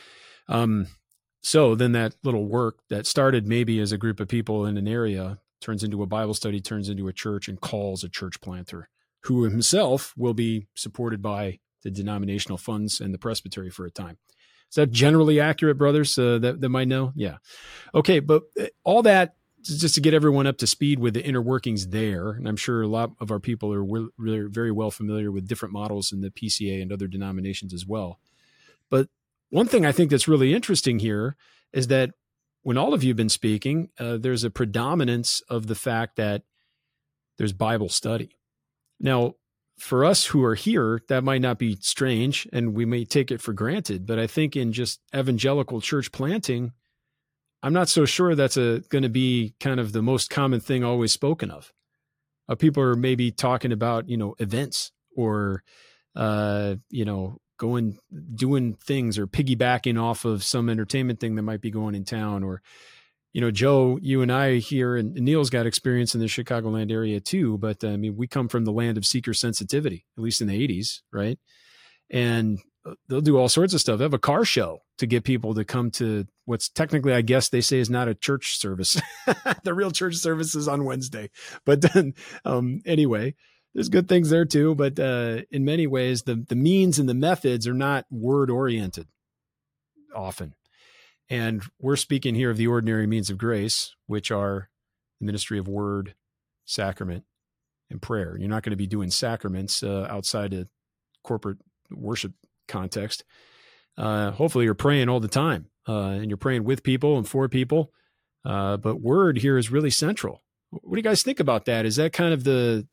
So then that little work that started maybe as a group of people in an area turns into a Bible study, turns into a church, and calls a church planter who himself will be supported by the denominational funds and the presbytery for a time. Is that generally accurate, brothers, that might know? Yeah. Okay, but all that just to get everyone up to speed with the inner workings there, and I'm sure a lot of our people are really very well familiar with different models in the PCA and other denominations as well. But one thing I think that's really interesting here is that when all of you have been speaking, there's a predominance of the fact that there's Bible study. Now, for us who are here, that might not be strange, and we may take it for granted, but I think in just evangelical church planting, I'm not so sure that's going to be kind of the most common thing always spoken of. People are maybe talking about, events or, doing things or piggybacking off of some entertainment thing that might be going in town. Or, Joe, you and I here, and Neil's got experience in the Chicagoland area too, but we come from the land of seeker sensitivity, at least in the 80s, right? And they'll do all sorts of stuff. They have a car show to get people to come to what's technically, I guess they say, is not a church service. The real church service is on Wednesday. But then anyway, there's good things there too. But in many ways, the means and the methods are not word oriented often. And we're speaking here of the ordinary means of grace, which are the ministry of word, sacrament, and prayer. You're not going to be doing sacraments outside of corporate worship context. Hopefully you're praying all the time and you're praying with people and for people. But word here is really central. What do you guys think about that? Is that kind of the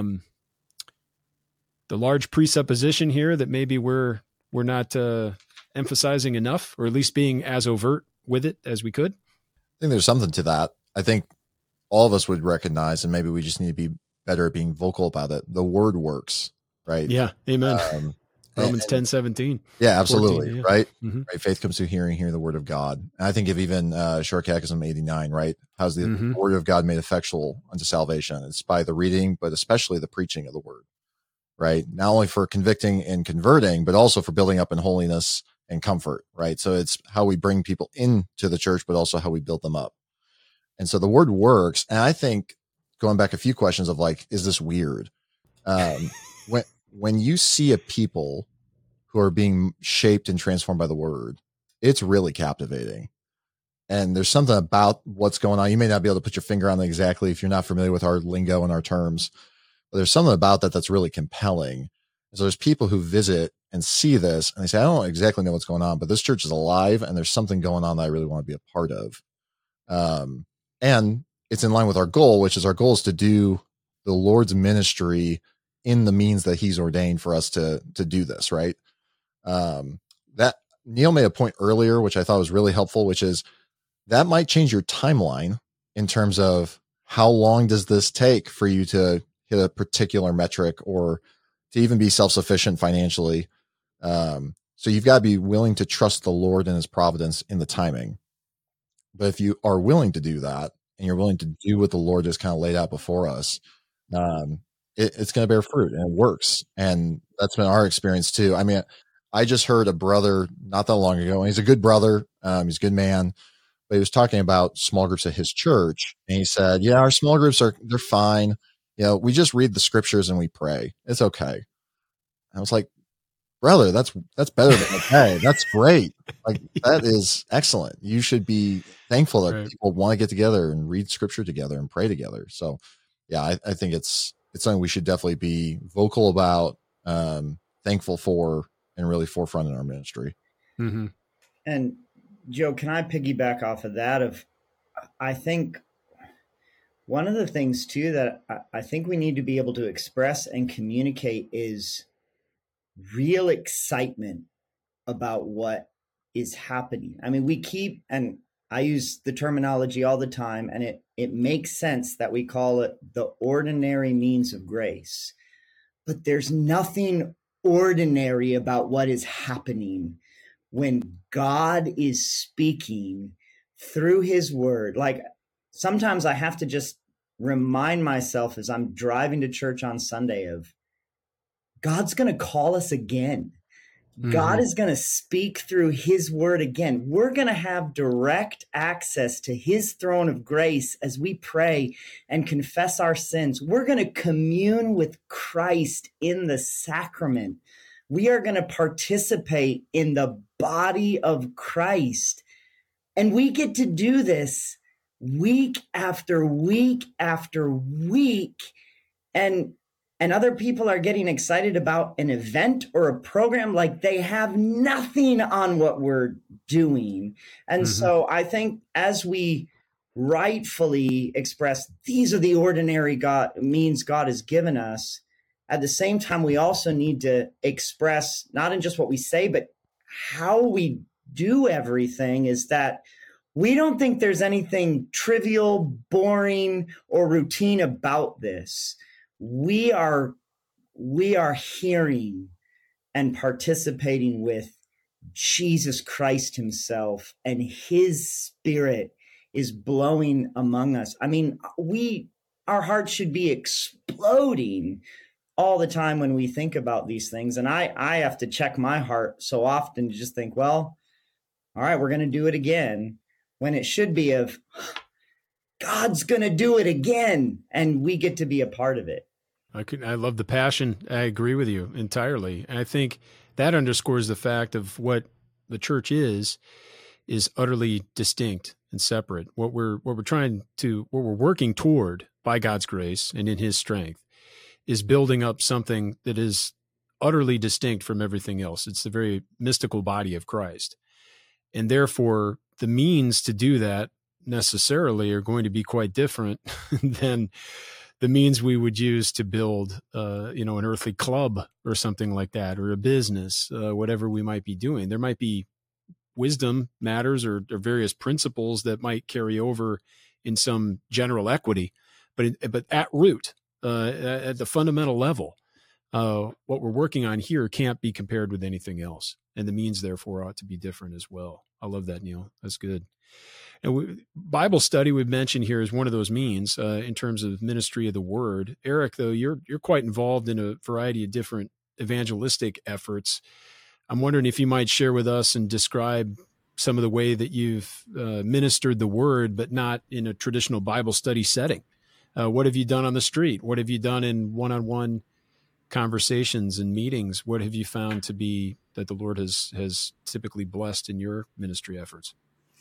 large presupposition here that maybe we're not emphasizing enough, or at least being as overt with it as we could? I think there's something to that. I think all of us would recognize, and maybe we just need to be better at being vocal about it. The word works, right? Yeah. Amen. Romans 10:17. Yeah, absolutely. 14, yeah. Right. Mm-hmm. Right. Faith comes through hearing the word of God. And I think of even Short Catechism 89, right? How's the word of God made effectual unto salvation? It's by the reading, but especially the preaching of the word, right? Not only for convicting and converting, but also for building up in holiness and comfort, right? So it's how we bring people into the church, but also how we build them up. And so the word works. And I think, going back a few questions of like, is this weird? When you see a people who are being shaped and transformed by the word, it's really captivating. And there's something about what's going on. You may not be able to put your finger on it exactly if you're not familiar with our lingo and our terms, but there's something about that that's really compelling. And so there's people who visit and see this and they say, I don't exactly know what's going on, but this church is alive and there's something going on that I really want to be a part of. And it's in line with our goal, which is our goal is to do the Lord's ministry in the means that he's ordained for us to do this, right? That Neil made a point earlier, which I thought was really helpful, which is that might change your timeline in terms of how long does this take for you to hit a particular metric or to even be self-sufficient financially. So you've got to be willing to trust the Lord and his providence in the timing. But if you are willing to do that and you're willing to do what the Lord has kind of laid out before us, it's going to bear fruit and it works. And that's been our experience too. I mean, I just heard a brother not that long ago, and he's a good brother. He's a good man, but he was talking about small groups at his church. And he said, yeah, our small groups they're fine. we just read the scriptures and we pray. It's okay. I was like, brother, that's better than okay. That's great. Like that is excellent. You should be thankful that people want to get together and read scripture together and pray together. So yeah, I think it's something we should definitely be vocal about, thankful for, and really forefront in our ministry. Mm-hmm. And Joe, can I piggyback off of that? I think one of the things too that I think we need to be able to express and communicate is real excitement about what is happening. I mean, and I use the terminology all the time, and it makes sense that we call it the ordinary means of grace. But there's nothing ordinary about what is happening when God is speaking through his word. Like sometimes I have to just remind myself as I'm driving to church on Sunday of God's going to call us again. Mm-hmm. God is going to speak through his word again. We're going to have direct access to his throne of grace as we pray and confess our sins. We're going to commune with Christ in the sacrament. We are going to participate in the body of Christ. And we get to do this week after week after week. And other people are getting excited about an event or a program like they have nothing on what we're doing. And so I think as we rightfully express, these are the ordinary means God has given us, at the same time, we also need to express, not in just what we say, but how we do everything, is that we don't think there's anything trivial, boring, or routine about this. We are hearing and participating with Jesus Christ himself, and his spirit is blowing among us. I mean, our hearts should be exploding all the time when we think about these things. And I have to check my heart so often to just think, well, all right, we're going to do it again, when it should be of God's going to do it again, and we get to be a part of it. I love the passion. I agree with you entirely. And I think that underscores the fact of what the church is utterly distinct and separate. What we're working toward by God's grace and in his strength is building up something that is utterly distinct from everything else. It's the very mystical body of Christ. And therefore, the means to do that necessarily are going to be quite different than the means we would use to build, an earthly club or something like that, or a business, whatever we might be doing. There might be wisdom matters or various principles that might carry over in some general equity, but at root, at the fundamental level, what we're working on here can't be compared with anything else, and the means therefore ought to be different as well. I love that, Neil. That's good. And Bible study we've mentioned here is one of those means in terms of ministry of the word. Eric, though, you're quite involved in a variety of different evangelistic efforts. I'm wondering if you might share with us and describe some of the way that you've ministered the word, but not in a traditional Bible study setting. What have you done on the street? What have you done in one-on-one conversations and meetings? What have you found to be that the Lord has typically blessed in your ministry efforts?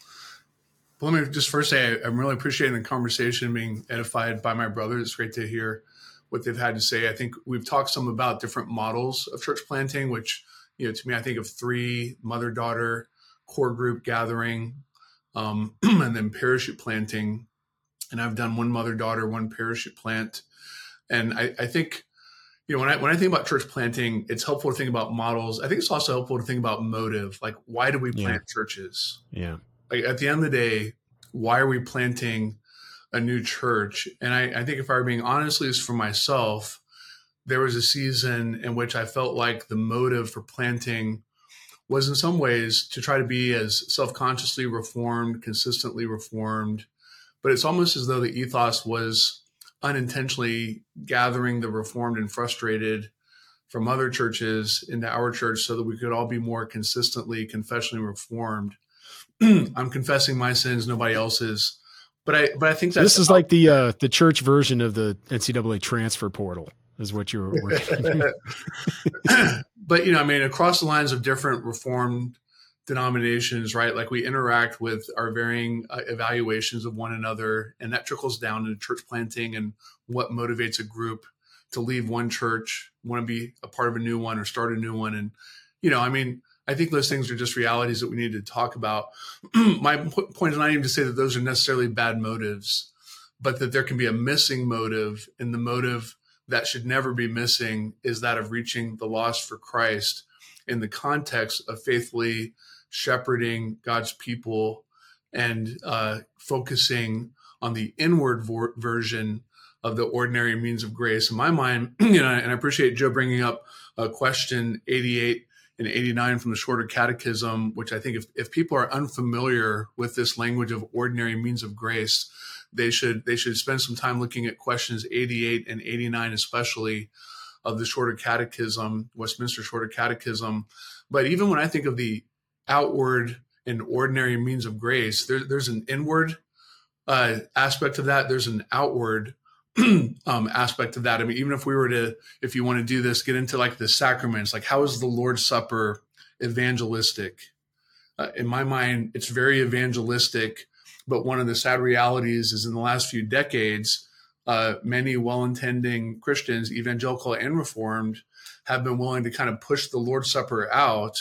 Well, let me just first say I'm really appreciating the conversation, being edified by my brothers. It's great to hear what they've had to say. I think we've talked some about different models of church planting, which, to me, I think of 3 mother-daughter core group gathering, and then parachute planting. And I've done 1 mother-daughter, 1 parachute plant. And I think, when I think about church planting, it's helpful to think about models. I think it's also helpful to think about motive. Like, why do we plant churches? Yeah. Like, at the end of the day, why are we planting a new church? And I think if I were being honest, at least for myself, there was a season in which I felt like the motive for planting was in some ways to try to be as self-consciously reformed, consistently reformed. But it's almost as though the ethos was unintentionally gathering the reformed and frustrated from other churches into our church so that we could all be more consistently confessionally reformed. I'm confessing my sins, nobody else's. But I think this is like the church version of the NCAA transfer portal is what you're working. But, you know, I mean, across the lines of different Reformed denominations, right? Like we interact with our varying evaluations of one another, and that trickles down into church planting and what motivates a group to leave one church, want to be a part of a new one or start a new one. And, you know, I mean, I think those things are just realities that we need to talk about. My point is not even to say that those are necessarily bad motives, but that there can be a missing motive, and the motive that should never be missing is that of reaching the lost for Christ in the context of faithfully shepherding God's people and focusing on the inward version of the ordinary means of grace. In my mind, you know, and I appreciate Joe bringing up question 88 and 89 from the Shorter Catechism, which I think if people are unfamiliar with this language of ordinary means of grace, they should spend some time looking at questions 88 and 89, especially of the Shorter Catechism, Westminster Shorter Catechism. But even when I think of the outward and ordinary means of grace, there's an inward aspect of that. There's an outward aspect of that. I mean, even if we were to, if you want to do this, get into like the sacraments, like how is the Lord's Supper evangelistic? In my mind, it's very evangelistic. But one of the sad realities is in the last few decades, many well-intending Christians, evangelical and Reformed, have been willing to kind of push the Lord's Supper out,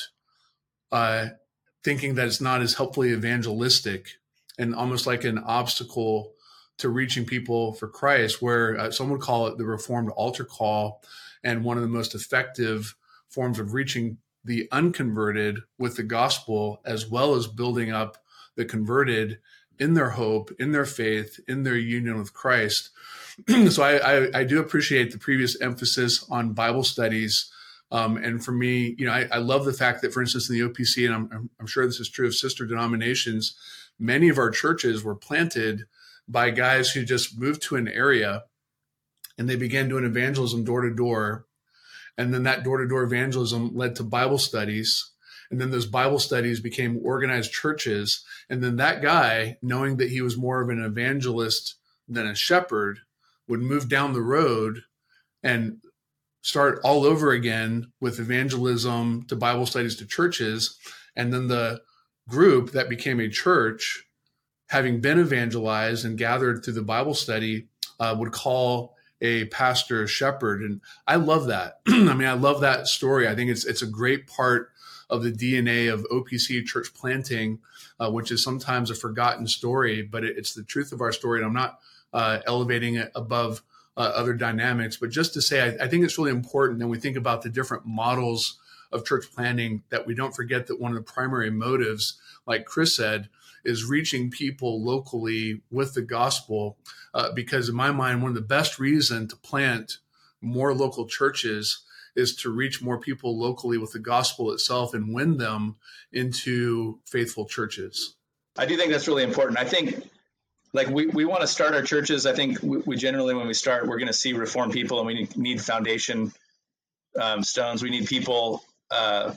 thinking that it's not as helpfully evangelistic and almost like an obstacle to reaching people for Christ, where some would call it the Reformed altar call, and one of the most effective forms of reaching the unconverted with the gospel, as well as building up the converted in their hope, in their faith, in their union with Christ. So I do appreciate the previous emphasis on Bible studies. And for me, you know, I love the fact that, for instance, in the OPC, and I'm sure this is true of sister denominations, many of our churches were planted by guys who just moved to an area and they began doing evangelism door to door. And then that door to door evangelism led to Bible studies. And then those Bible studies became organized churches. And then that guy, knowing that he was more of an evangelist than a shepherd, would move down the road and start all over again with evangelism to Bible studies to churches. And then the group that became a church, having been evangelized and gathered through the Bible study, would call a pastor a shepherd. And I love that. I mean, I love that story. I think it's a great part of the DNA of OPC church planting, which is sometimes a forgotten story, but it's the truth of our story. And I'm not elevating it above other dynamics, but just to say, I think it's really important when we think about the different models of church planting that we don't forget that one of the primary motives, like Chris said, is reaching people locally with the gospel. Because in my mind, one of the best reasons to plant more local churches is to reach more people locally with the gospel itself and win them into faithful churches. I do think that's really important. I think like we want to start our churches. I think we generally, when we start, we're going to see Reformed people, and we need foundation stones. We need people that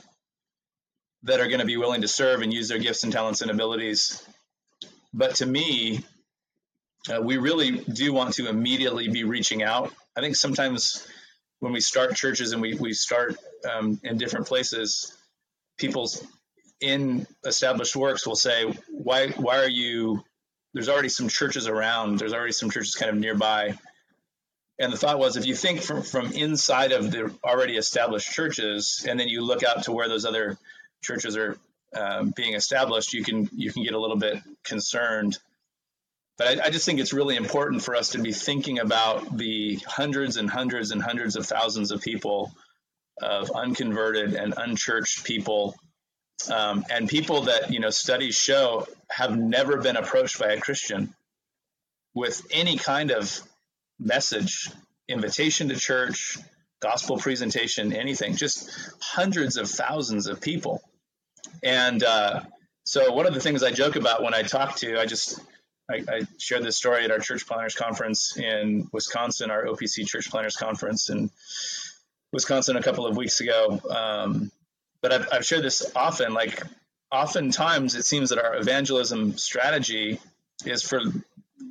are going to be willing to serve and use their gifts and talents and abilities. But to me, we really do want to immediately be reaching out. I think sometimes when we start churches and we start in different places, people in established works will say, why are you, there's already some churches around, there's already some churches kind of nearby. And the thought was, if you think from inside of the already established churches, and then you look out to where those other churches are being established, you can get a little bit concerned. But I just think it's really important for us to be thinking about the hundreds and hundreds and hundreds of thousands of people, of unconverted and unchurched people, and people that, you know, studies show have never been approached by a Christian with any kind of message, invitation to church, gospel presentation, anything, just hundreds of thousands of people. And so one of the things I joke about when I talk to, I shared this story at our church planners conference in Wisconsin, our OPC church planners conference in Wisconsin a couple of weeks ago. But I've shared this often, like oftentimes it seems that our evangelism strategy is for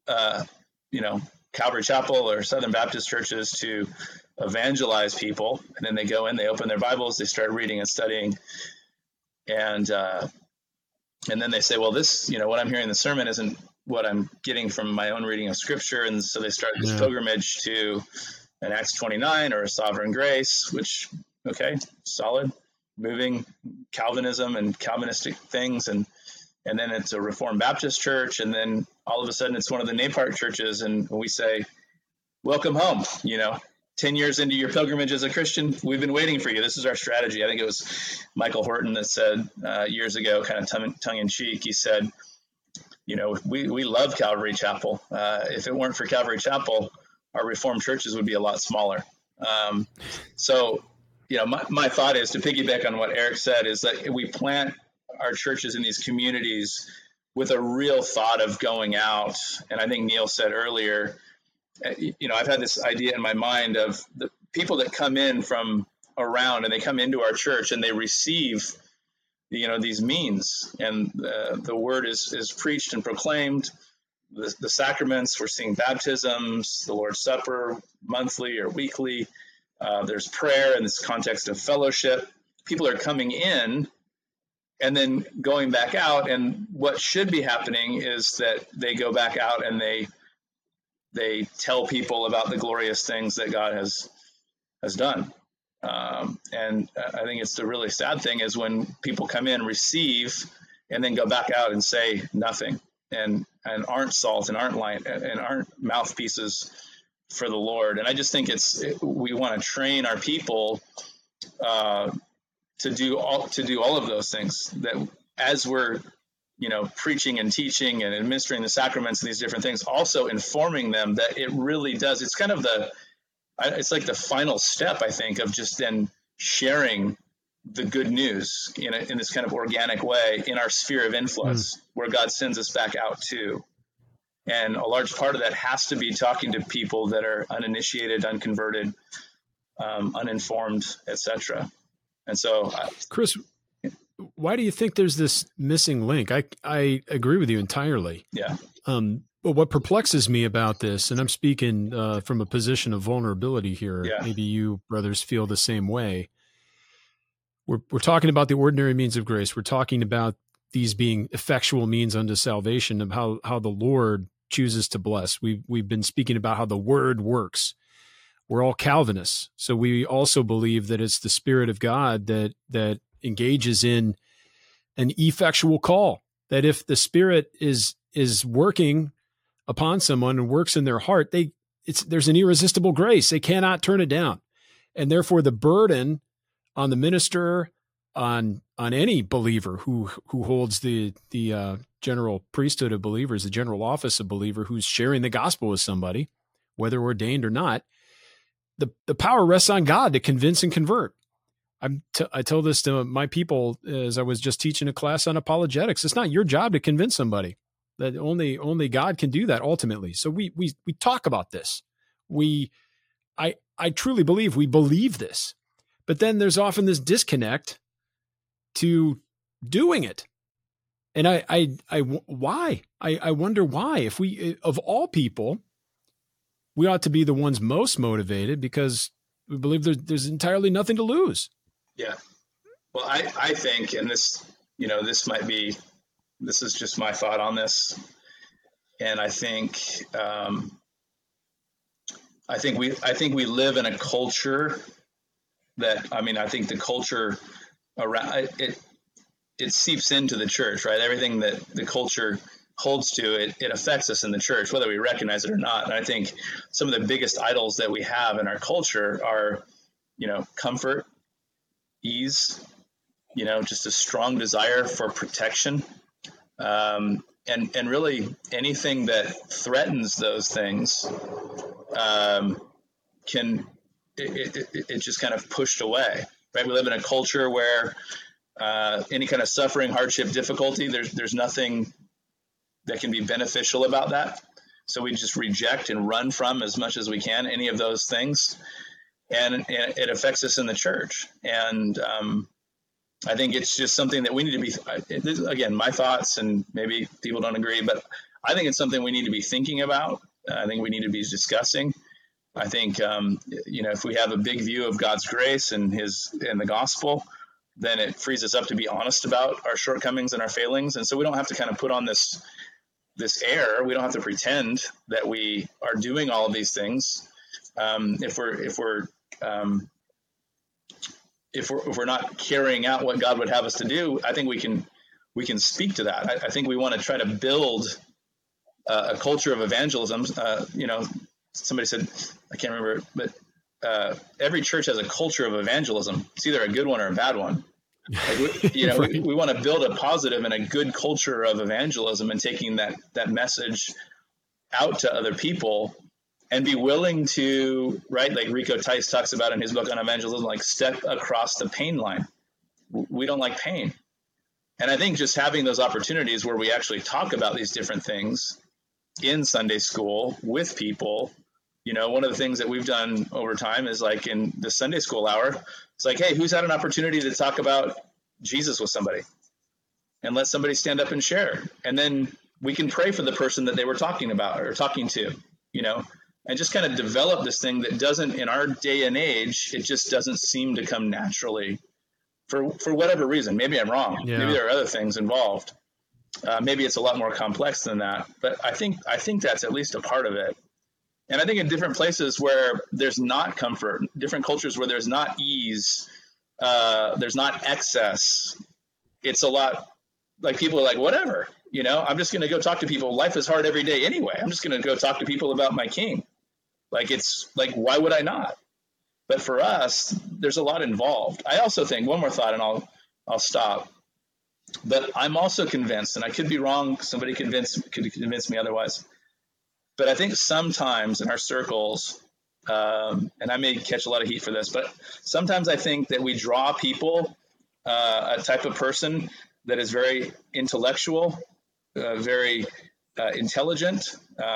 Calvary Chapel or Southern Baptist churches to evangelize people, and then they go in, they open their Bibles, they start reading and studying, and then they say, well, this, what I'm hearing in the sermon isn't what I'm getting from my own reading of Scripture, and so they start this pilgrimage to an Acts 29 or a Sovereign Grace, which, okay, solid, moving Calvinism and Calvinistic things, and then it's a Reformed Baptist church, and then all of a sudden it's one of the NAPART churches, and we say, welcome home, 10 years into your pilgrimage as a Christian, we've been waiting for you. This is our strategy. I think it was Michael Horton that said years ago, kind of tongue in cheek, he said, we love Calvary Chapel. If it weren't for Calvary Chapel, our Reformed churches would be a lot smaller. So my thought is, to piggyback on what Eric said, is that we plant our churches in these communities with a real thought of going out. And I think Neil said earlier, I've had this idea in my mind of the people that come in from around, and they come into our church and they receive, these means, and the word is preached and proclaimed, the sacraments, we're seeing baptisms, the Lord's Supper monthly or weekly. There's prayer in this context of fellowship. People are coming in and then going back out. And what should be happening is that they go back out and they tell people about the glorious things that God has done. And I think it's the really sad thing is when people come in, receive, and then go back out and say nothing, and aren't salt and aren't light and aren't mouthpieces for the Lord. And I just think we want to train our people to do all of those things, that as we're preaching and teaching and administering the sacraments and these different things, also informing them that it really does. It's kind of it's like the final step, I think, of just then sharing the good news in this kind of organic way in our sphere of influence, where God sends us back out to. And a large part of that has to be talking to people that are uninitiated, unconverted, uninformed, etc. And so, Chris, why do you think there's this missing link? I agree with you entirely. Yeah. But what perplexes me about this, and I'm speaking from a position of vulnerability here, maybe you brothers feel the same way. We're talking about the ordinary means of grace. We're talking about these being effectual means unto salvation, of how the Lord chooses to bless. We've been speaking about how the word works. We're all Calvinists, so we also believe that it's the Spirit of God that engages in an effectual call. That if the Spirit is working upon someone and works in their heart, there's an irresistible grace. They cannot turn it down, and therefore the burden on the minister, on any believer who holds the general priesthood of believers, the general office of believer, who's sharing the gospel with somebody, whether ordained or not, the power rests on God to convince and convert. I tell this to my people as I was just teaching a class on apologetics. It's not your job to convince somebody. That only God can do that ultimately. So we talk about this. I truly believe we believe this, but then there's often this disconnect to doing it. And why? I wonder why. If we, of all people, we ought to be the ones most motivated, because we believe there's entirely nothing to lose. Yeah. Well, I think, and this is just my thought on this. And I think we live in a culture that, I think the culture around it seeps into the church, right? Everything that the culture holds to, it affects us in the church, whether we recognize it or not. And I think some of the biggest idols that we have in our culture are, comfort, ease, just a strong desire for protection. And really anything that threatens those things, it's just kind of pushed away, right? We live in a culture where, any kind of suffering, hardship, difficulty, there's nothing that can be beneficial about that. So we just reject and run from, as much as we can, any of those things. And it affects us in the church. And I think it's just something that we need to be, again, my thoughts, and maybe people don't agree, but I think it's something we need to be thinking about. I think we need to be discussing. I think, if we have a big view of God's grace and the gospel, then it frees us up to be honest about our shortcomings and our failings. And so we don't have to kind of put on this air. We don't have to pretend that we are doing all of these things. If we're not carrying out what God would have us to do, I think we can speak to that. I think we want to try to build a culture of evangelism. Somebody said, I can't remember, but every church has a culture of evangelism. It's either a good one or a bad one. Like Right. we want to build a positive and a good culture of evangelism and taking that message out to other people, and be willing to, right? Like Rico Tice talks about in his book on evangelism, like step across the pain line. We don't like pain. And I think just having those opportunities where we actually talk about these different things in Sunday school with people, one of the things that we've done over time is like in the Sunday school hour, it's like, hey, who's had an opportunity to talk about Jesus with somebody? And let somebody stand up and share. And then we can pray for the person that they were talking about or talking to, and just kind of develop this thing that doesn't, in our day and age, it just doesn't seem to come naturally for whatever reason. Maybe I'm wrong. Yeah. Maybe there are other things involved. Maybe it's a lot more complex than that, but I think that's at least a part of it. And I think in different places where there's not comfort, different cultures where there's not ease, there's not excess, it's a lot like people are like, whatever, I'm just going to go talk to people. Life is hard every day anyway. I'm just going to go talk to people about my king. Like, it's like, why would I not? But for us, there's a lot involved. I also think, one more thought and I'll stop. But I'm also convinced, and I could be wrong, somebody could convince me otherwise, but I think sometimes in our circles, and I may catch a lot of heat for this, but sometimes I think that we draw people, a type of person that is very intellectual, very intelligent,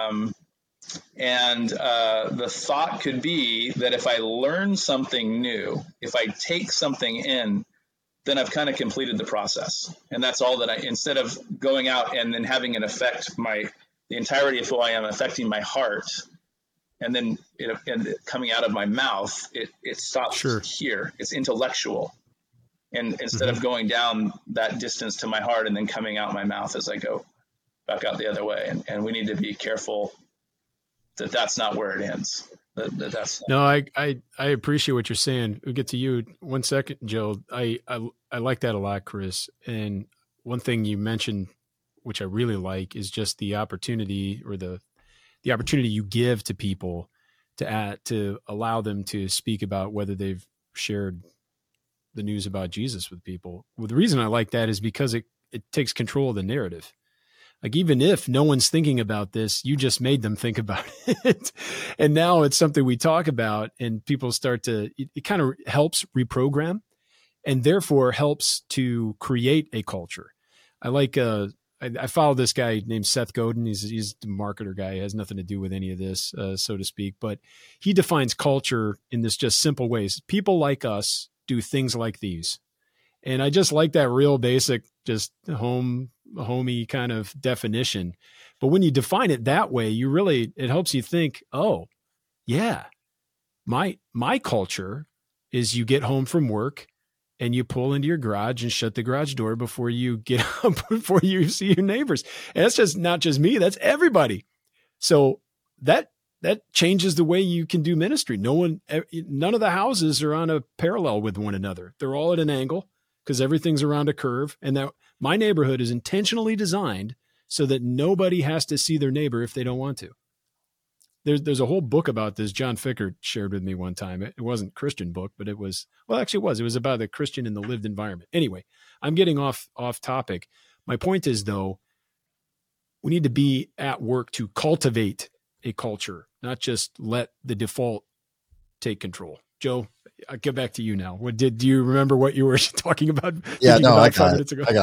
and the thought could be that if I learn something new, if I take something in, then I've kind of completed the process. And that's all that instead of going out and then having it affect the entirety of who I am, affecting my heart, and then and coming out of my mouth, it stops here. It's intellectual. And instead of going down that distance to my heart and then coming out my mouth as I go back out the other way. And we need to be careful that that's not where it ends. No, I appreciate what you're saying. We'll get to you 1 second, Joe. I like that a lot, Chris. And one thing you mentioned, which I really like, is just the opportunity or the opportunity you give to people to allow them to speak about whether they've shared the news about Jesus with people. Well, the reason I like that is because it takes control of the narrative. Like, even if no one's thinking about this, you just made them think about it. And now it's something we talk about, and people start it kind of helps reprogram, and therefore helps to create a culture. I like, I follow this guy named Seth Godin. He's the marketer guy. He has nothing to do with any of this, so to speak, but he defines culture in this just simple ways. People like us do things like these. And I just like that real basic, just homey kind of definition. But when you define it that way, it helps you think, oh, yeah, my culture is you get home from work and you pull into your garage and shut the garage door before you get up, before you see your neighbors. And that's just not just me, that's everybody. So that changes the way you can do ministry. None of the houses are on a parallel with one another. They're all at an angle because everything's around a curve. And that my neighborhood is intentionally designed so that nobody has to see their neighbor if they don't want to. There's a whole book about this. John Fickert shared with me one time. It wasn't a Christian book, but it was about the Christian in the lived environment. Anyway, I'm getting off topic. My point is, though, we need to be at work to cultivate a culture, not just let the default take control. Joe, I'll get back to you now. Do you remember what you were talking about? Yeah, no, I got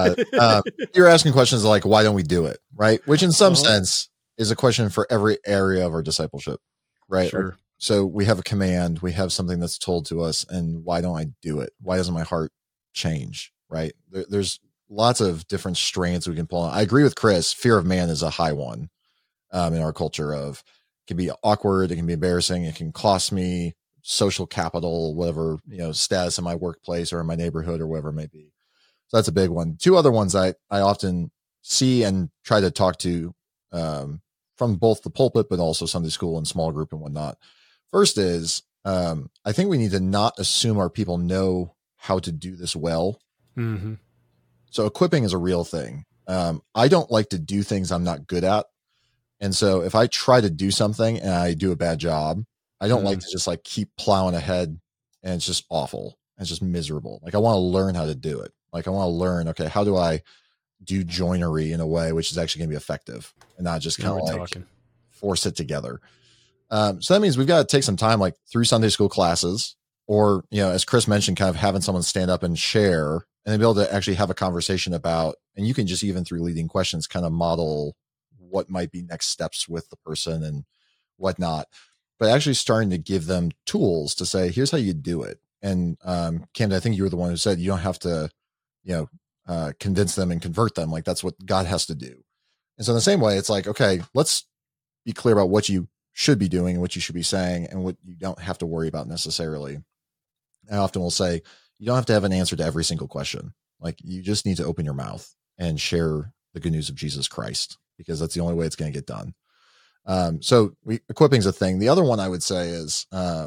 it. You're asking questions like, why don't we do it? Right. Which in some sense is a question for every area of our discipleship. Right. Sure. So we have a command, we have something that's told to us, and why don't I do it? Why doesn't my heart change? Right. There's lots of different strains we can pull on. I agree with Chris. Fear of man is a high one in our culture. Of it can be awkward, it can be embarrassing, it can cost me social capital, whatever, status in my workplace or in my neighborhood or whatever it may be. So that's a big one. Two other ones I often see and try to talk to from both the pulpit, but also Sunday school and small group and whatnot. First is, I think we need to not assume our people know how to do this well. Mm-hmm. So equipping is a real thing. I don't like to do things I'm not good at. And so if I try to do something and I do a bad job, I don't like to just like keep plowing ahead and it's just awful. It's just miserable. Like I want to learn how to do it. Like I want to learn, okay, how do I do joinery in a way which is actually going to be effective and not just kind of like force it together. So that means we've got to take some time, like through Sunday school classes, or, as Chris mentioned, kind of having someone stand up and share and then be able to actually have a conversation about, and you can just even through leading questions, kind of model what might be next steps with the person and whatnot, but actually starting to give them tools to say, here's how you do it. And Camden, I think you were the one who said, you don't have to, convince them and convert them. Like that's what God has to do. And so in the same way, it's like, okay, let's be clear about what you should be doing and what you should be saying and what you don't have to worry about necessarily. I often will say, you don't have to have an answer to every single question. Like you just need to open your mouth and share the good news of Jesus Christ, because that's the only way it's going to get done. So equipping is a thing. The other one I would say is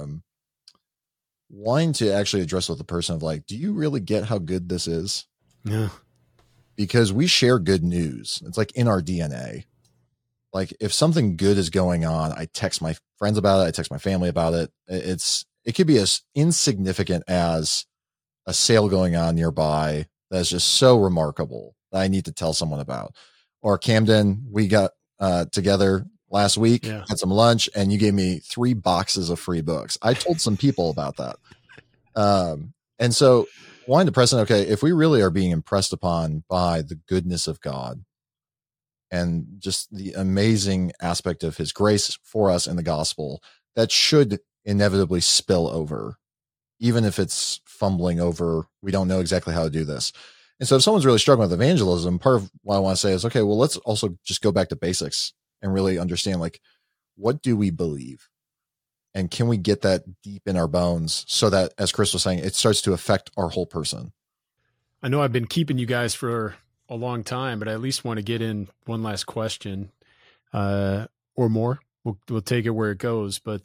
wanting to actually address with the person of like, do you really get how good this is? Yeah. Because we share good news. It's like in our DNA. Like if something good is going on, I text my friends about it. I text my family about it. It could be as insignificant as a sale going on nearby that's just so remarkable that I need to tell someone about. Or Camden, we got together last week, had some lunch, and you gave me 3 boxes of free books. I told some people about that. And so wanting to present, okay, if we really are being impressed upon by the goodness of God and just the amazing aspect of his grace for us in the gospel, that should inevitably spill over, even if it's fumbling over. We don't know exactly how to do this. And so if someone's really struggling with evangelism, part of what I want to say is, okay, well, let's also just go back to basics and really understand, like, what do we believe? And can we get that deep in our bones so that, as Chris was saying, it starts to affect our whole person? I know I've been keeping you guys for a long time, but I at least want to get in one last question or more. We'll take it where it goes. But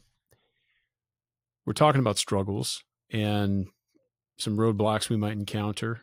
we're talking about struggles and some roadblocks we might encounter.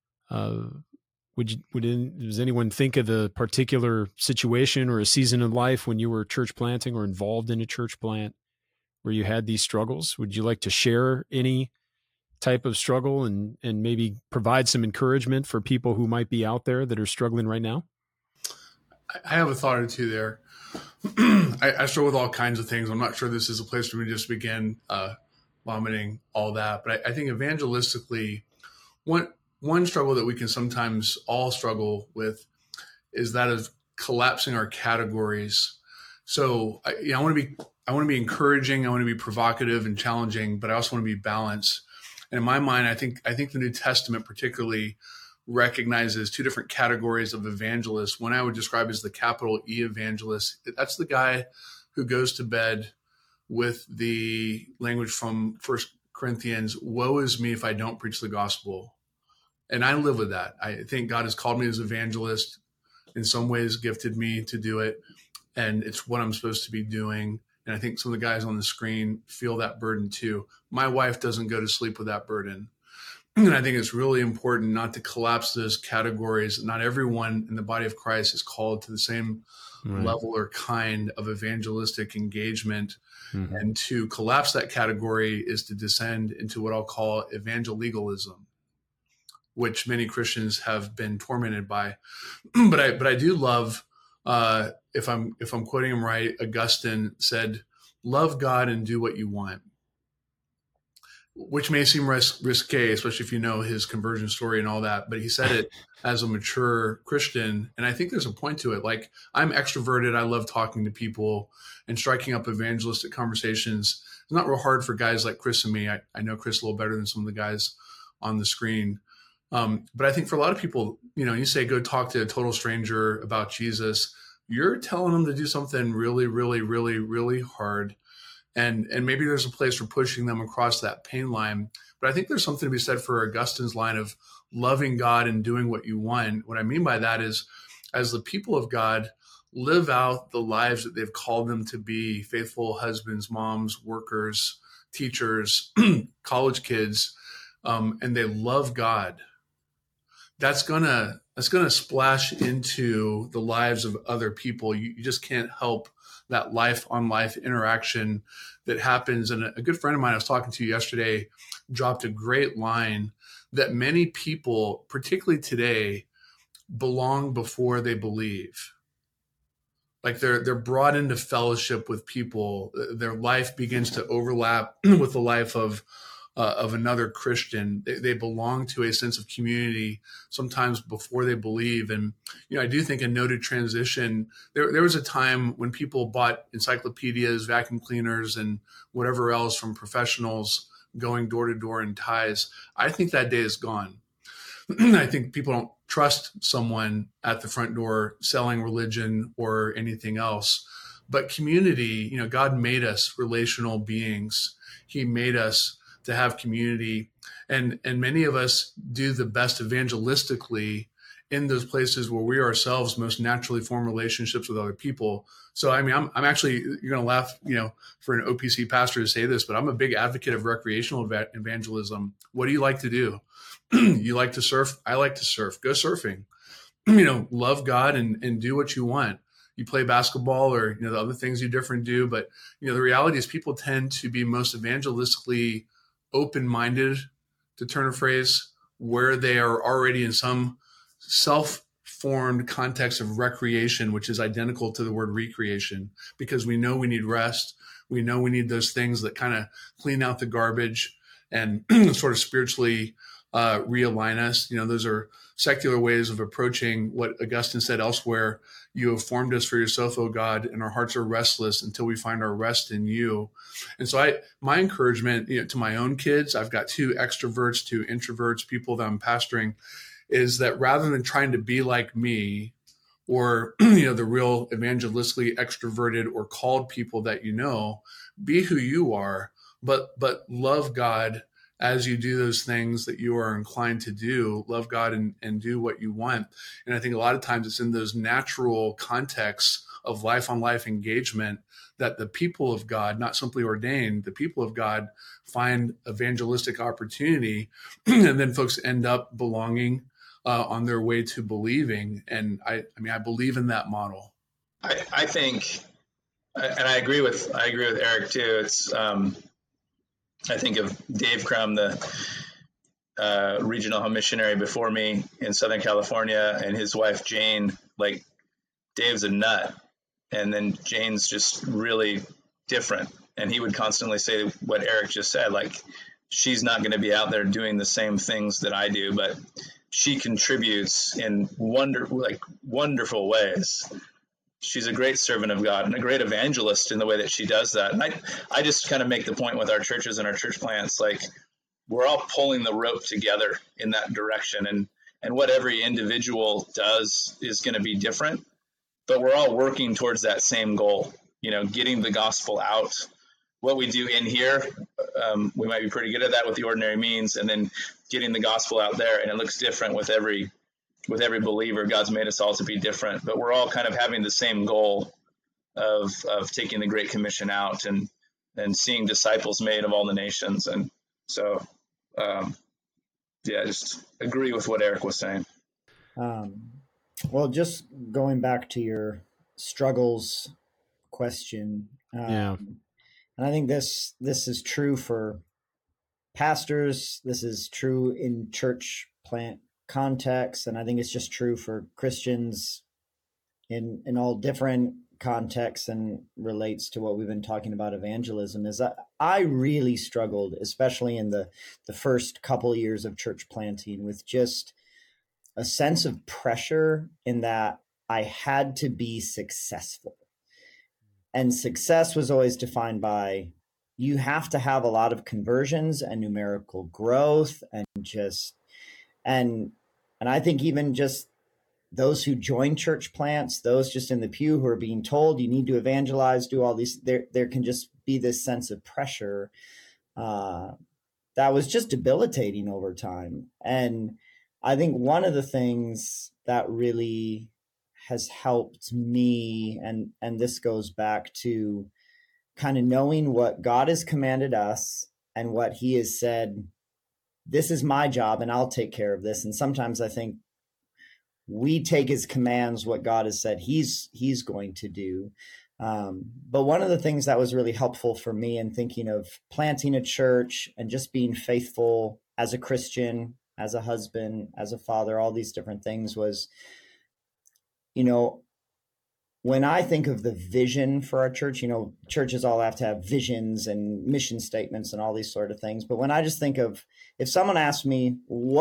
Does anyone think of the particular situation or a season in life when you were church planting or involved in a church plant where you had these struggles? Would you like to share any type of struggle and maybe provide some encouragement for people who might be out there that are struggling right now? I have a thought or two there. I struggle with all kinds of things. I'm not sure this is a place for me to just begin vomiting all that, but I think evangelistically, one struggle that we can sometimes all struggle with is that of collapsing our categories. So I want to be encouraging. I want to be provocative and challenging, but I also want to be balanced. And in my mind, I think the New Testament particularly recognizes 2 different categories of evangelists. One I would describe as the capital E evangelist. That's the guy who goes to bed with the language from 1 Corinthians, woe is me if I don't preach the gospel. And I live with that. I think God has called me as an evangelist, in some ways gifted me to do it. And it's what I'm supposed to be doing. And I think some of the guys on the screen feel that burden too. My wife doesn't go to sleep with that burden. And I think it's really important not to collapse those categories. Not everyone in the body of Christ is called to the same level or kind of evangelistic engagement. Mm-hmm. And to collapse that category is to descend into what I'll call evangelicalism, which many Christians have been tormented by. But I do love, if I'm quoting him right, Augustine said, "Love God and do what you want," which may seem risque, especially if you know his conversion story and all that. But he said it as a mature Christian. And I think there's a point to it. Like, I'm extroverted. I love talking to people and striking up evangelistic conversations. It's not real hard for guys like Chris and me. I know Chris a little better than some of the guys on the screen. But I think for a lot of people, you say, go talk to a total stranger about Jesus. You're telling them to do something really, really, really, really hard. And maybe there's a place for pushing them across that pain line. But I think there's something to be said for Augustine's line of loving God and doing what you want. What I mean by that is, as the people of God live out the lives that they've called them to be, faithful husbands, moms, workers, teachers, college kids, and they love God, that's gonna splash into the lives of other people. You just can't help that life on life interaction that happens. And a good friend of mine I was talking to yesterday dropped a great line that many people, particularly today, belong before they believe. Like they're brought into fellowship with people. Their life begins to overlap with the life of another Christian. They belong to a sense of community sometimes before they believe. And, I do think a noted transition, there was a time when people bought encyclopedias, vacuum cleaners, and whatever else from professionals going door to door in ties. I think that day is gone. I think people don't trust someone at the front door selling religion or anything else. But community, God made us relational beings. He made us to have community. And many of us do the best evangelistically in those places where we ourselves most naturally form relationships with other people. So, I'm actually, you're going to laugh, for an OPC pastor to say this, but I'm a big advocate of recreational evangelism. What do you like to do? You like to surf? I like to surf. Go surfing. Love God and do what you want. You play basketball or, the other things you different do. But, the reality is people tend to be most evangelistically open-minded, to turn a phrase, where they are already in some self-formed context of recreation, which is identical to the word recreation, because we know we need rest. We know we need those things that kind of clean out the garbage and sort of spiritually realign us. Those are secular ways of approaching what Augustine said elsewhere. You have formed us for yourself, O God, and our hearts are restless until we find our rest in you. And so my encouragement, to my own kids, I've got 2 extroverts, 2 introverts, people that I'm pastoring, is that rather than trying to be like me or, the real evangelistically extroverted or called people that be who you are, but love God as you do those things that you are inclined to do. Love God and do what you want. And I think a lot of times it's in those natural contexts of life on life engagement that the people of God, not simply ordained, the people of God find evangelistic opportunity. And then folks end up belonging on their way to believing. And I believe in that model. I think, and I agree with Eric too. It's, I think of Dave Crum, the regional home missionary before me in Southern California, and his wife, Jane. Like, Dave's a nut, and then Jane's just really different. And he would constantly say what Eric just said, like, she's not going to be out there doing the same things that I do, but she contributes in wonderful ways. She's a great servant of God and a great evangelist in the way that she does that. And I just kind of make the point with our churches and our church plants, like, we're all pulling the rope together in that direction. And what every individual does is going to be different, but we're all working towards that same goal, getting the gospel out. What we do in here, we might be pretty good at that with the ordinary means, and then getting the gospel out there. And it looks different with every believer. God's made us all to be different, but we're all kind of having the same goal of taking the Great Commission out and seeing disciples made of all the nations. And so, just agree with what Eric was saying. Well, just going back to your struggles question. And I think this is true for pastors. This is true in church plant context, and I think it's just true for Christians in all different contexts, and relates to what we've been talking about evangelism. Is that I really struggled, especially in the first couple of years of church planting, with just a sense of pressure in that I had to be successful. And success was always defined by, you have to have a lot of conversions and numerical growth and just And I think even just those who join church plants, those just in the pew who are being told you need to evangelize, do all these, there can just be this sense of pressure that was just debilitating over time. And I think one of the things that really has helped me, and this goes back to kind of knowing what God has commanded us and what he has said, this is my job and I'll take care of this. And sometimes I think we take his commands, what God has said he's going to do. But one of the things that was really helpful for me in thinking of planting a church and just being faithful as a Christian, as a husband, as a father, all these different things was, when I think of the vision for our church, churches all have to have visions and mission statements and all these sort of things. But when I just think of, if someone asked me,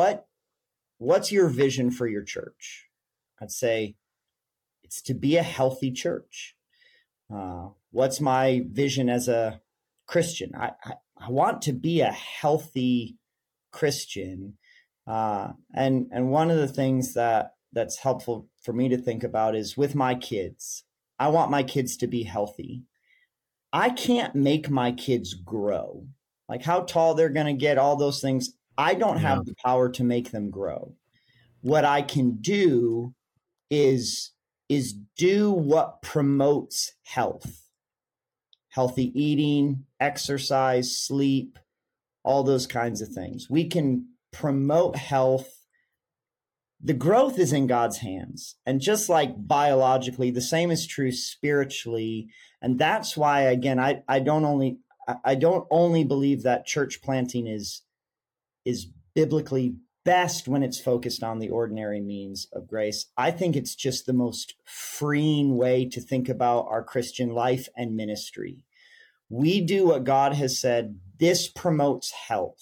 what's your vision for your church? I'd say it's to be a healthy church. What's my vision as a Christian? I want to be a healthy Christian. And one of the things that's helpful for me to think about is with my kids. I want my kids to be healthy. I can't make my kids grow. Like how tall they're going to get, all those things. I don't have the power to make them grow. What I can do is do what promotes health. Healthy eating, exercise, sleep, all those kinds of things. We can promote health. The growth is in God's hands. And just like biologically, the same is true spiritually. And that's why, again, I don't only believe that church planting is biblically best when it's focused on the ordinary means of grace. I think it's just the most freeing way to think about our Christian life and ministry. We do what God has said. This promotes health.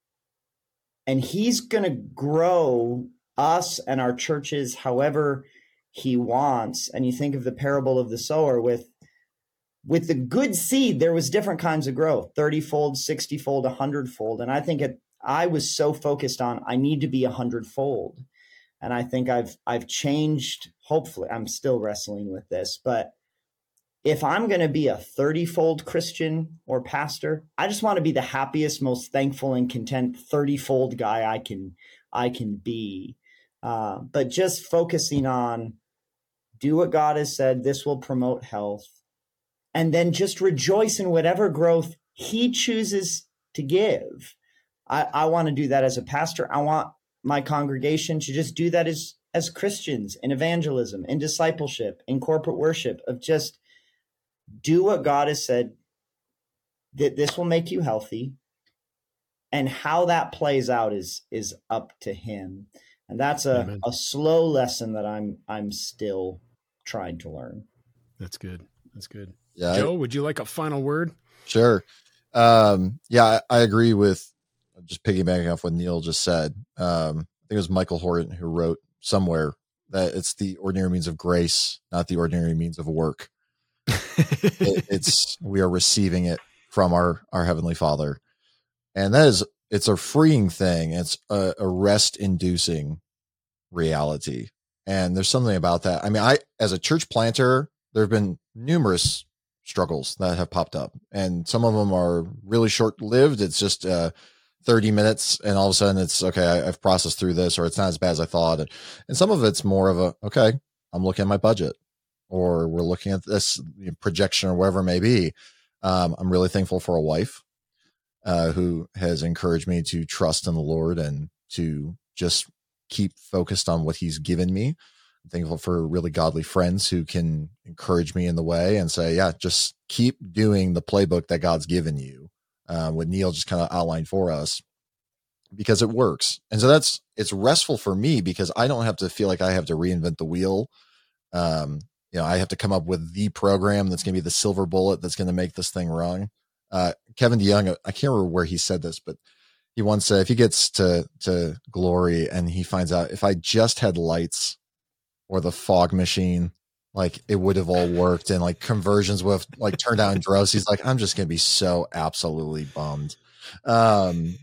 And he's going to grow us and our churches however he wants. And you think of the parable of the sower with the good seed, there was different kinds of growth, 30-fold, 60-fold, 100-fold. And I think I was so focused on, I need to be 100-fold. And I think I've changed. Hopefully, I'm still wrestling with this, but if I'm going to be a 30-fold Christian or pastor, I just want to be the happiest, most thankful and content 30-fold guy I can be. But just focusing on do what God has said, this will promote health. And then just rejoice in whatever growth he chooses to give. I want to do that as a pastor. I want my congregation to just do that as Christians in evangelism, in discipleship, in corporate worship, of just do what God has said, that this will make you healthy. And how that plays out is up to him. And that's a slow lesson that I'm still trying to learn. That's good. That's good. Yeah, Joe, would you like a final word? Sure. I agree with just piggybacking off what Neil just said. I think it was Michael Horton who wrote somewhere that it's the ordinary means of grace, not the ordinary means of work. We are receiving it from our Heavenly Father. And it's a freeing thing. It's a rest inducing reality. And there's something about that. I mean, as a church planter, there have been numerous struggles that have popped up, and some of them are really short lived. It's just 30 minutes and all of a sudden it's okay. I've processed through this, or it's not as bad as I thought. And some of it's more of okay, I'm looking at my budget, or we're looking at this projection or whatever it may be. I'm really thankful for a wife who has encouraged me to trust in the Lord and to just keep focused on what he's given me. I'm thankful for really godly friends who can encourage me in the way and say, yeah, just keep doing the playbook that God's given you. What Neil just kind of outlined for us, because it works. And so it's restful for me because I don't have to feel like I have to reinvent the wheel. I have to come up with the program that's going to be the silver bullet that's going to make this thing run. Kevin DeYoung, I can't remember where he said this, but he once said, if he gets to glory and he finds out if I just had lights or the fog machine, like it would have all worked, and like conversions would have like turned out in droves. He's like, I'm just going to be so absolutely bummed.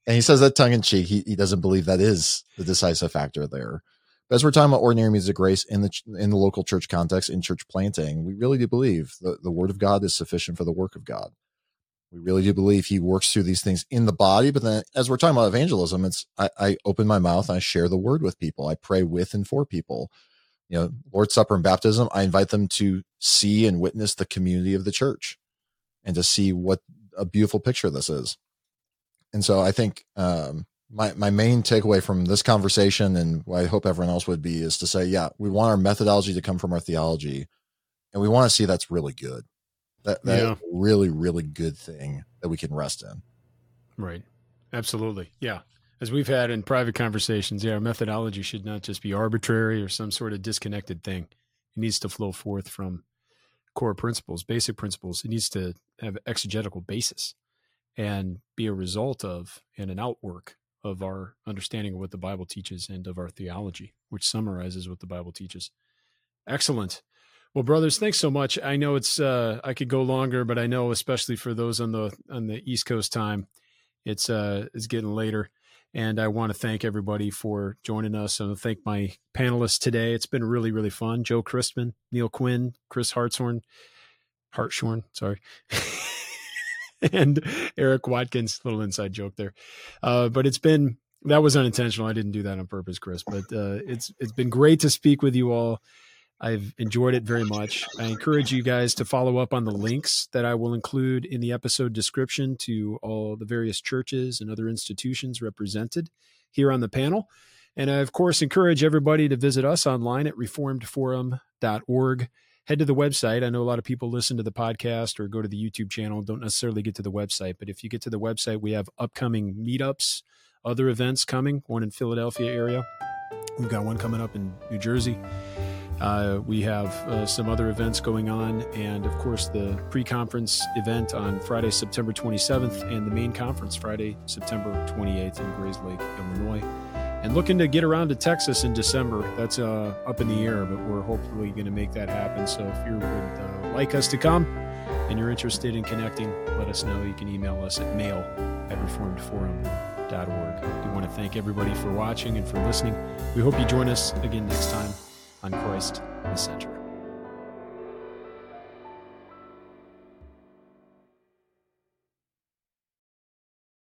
And he says that tongue in cheek. He doesn't believe that is the decisive factor there. But as we're talking about ordinary means of grace in the local church context, in church planting, we really do believe the word of God is sufficient for the work of God. We really do believe he works through these things in the body. But then as we're talking about evangelism, I open my mouth and I share the word with people. I pray with and for people. Lord's Supper and baptism, I invite them to see and witness the community of the church and to see what a beautiful picture this is. And so I think my main takeaway from this conversation, and what I hope everyone else would be, is to say, yeah, we want our methodology to come from our theology, and we want to see that's really good. That is a really, really good thing that we can rest in. Right. Absolutely. Yeah. As we've had in private conversations, our methodology should not just be arbitrary or some sort of disconnected thing. It needs to flow forth from core principles, basic principles. It needs to have exegetical basis and be a result of and an outwork of our understanding of what the Bible teaches and of our theology, which summarizes what the Bible teaches. Excellent. Well, brothers, thanks so much. I know it's I could go longer, but I know especially for those on the East Coast time, it's getting later. And I want to thank everybody for joining us. I want to thank my panelists today. It's been really, really fun. Joe Christman, Neil Quinn, Chris Hartshorn, sorry. And Eric Watkins, little inside joke there. But that was unintentional. I didn't do that on purpose, Chris, but it's been great to speak with you all. I've enjoyed it very much. I encourage you guys to follow up on the links that I will include in the episode description to all the various churches and other institutions represented here on the panel. And I, of course, encourage everybody to visit us online at reformedforum.org. Head to the website. I know a lot of people listen to the podcast or go to the YouTube channel, don't necessarily get to the website. But if you get to the website, we have upcoming meetups, other events coming, one in Philadelphia area. We've got one coming up in New Jersey. We have some other events going on, and of course the pre-conference event on Friday, September 27th, and the main conference Friday, September 28th in Grayslake, Illinois. And looking to get around to Texas in December. That's up in the air, but we're hopefully going to make that happen. So if you would like us to come and you're interested in connecting, let us know. You can email us at mail@reformedforum.org. We want to thank everybody for watching and for listening. We hope you join us again next time on Christ the Center.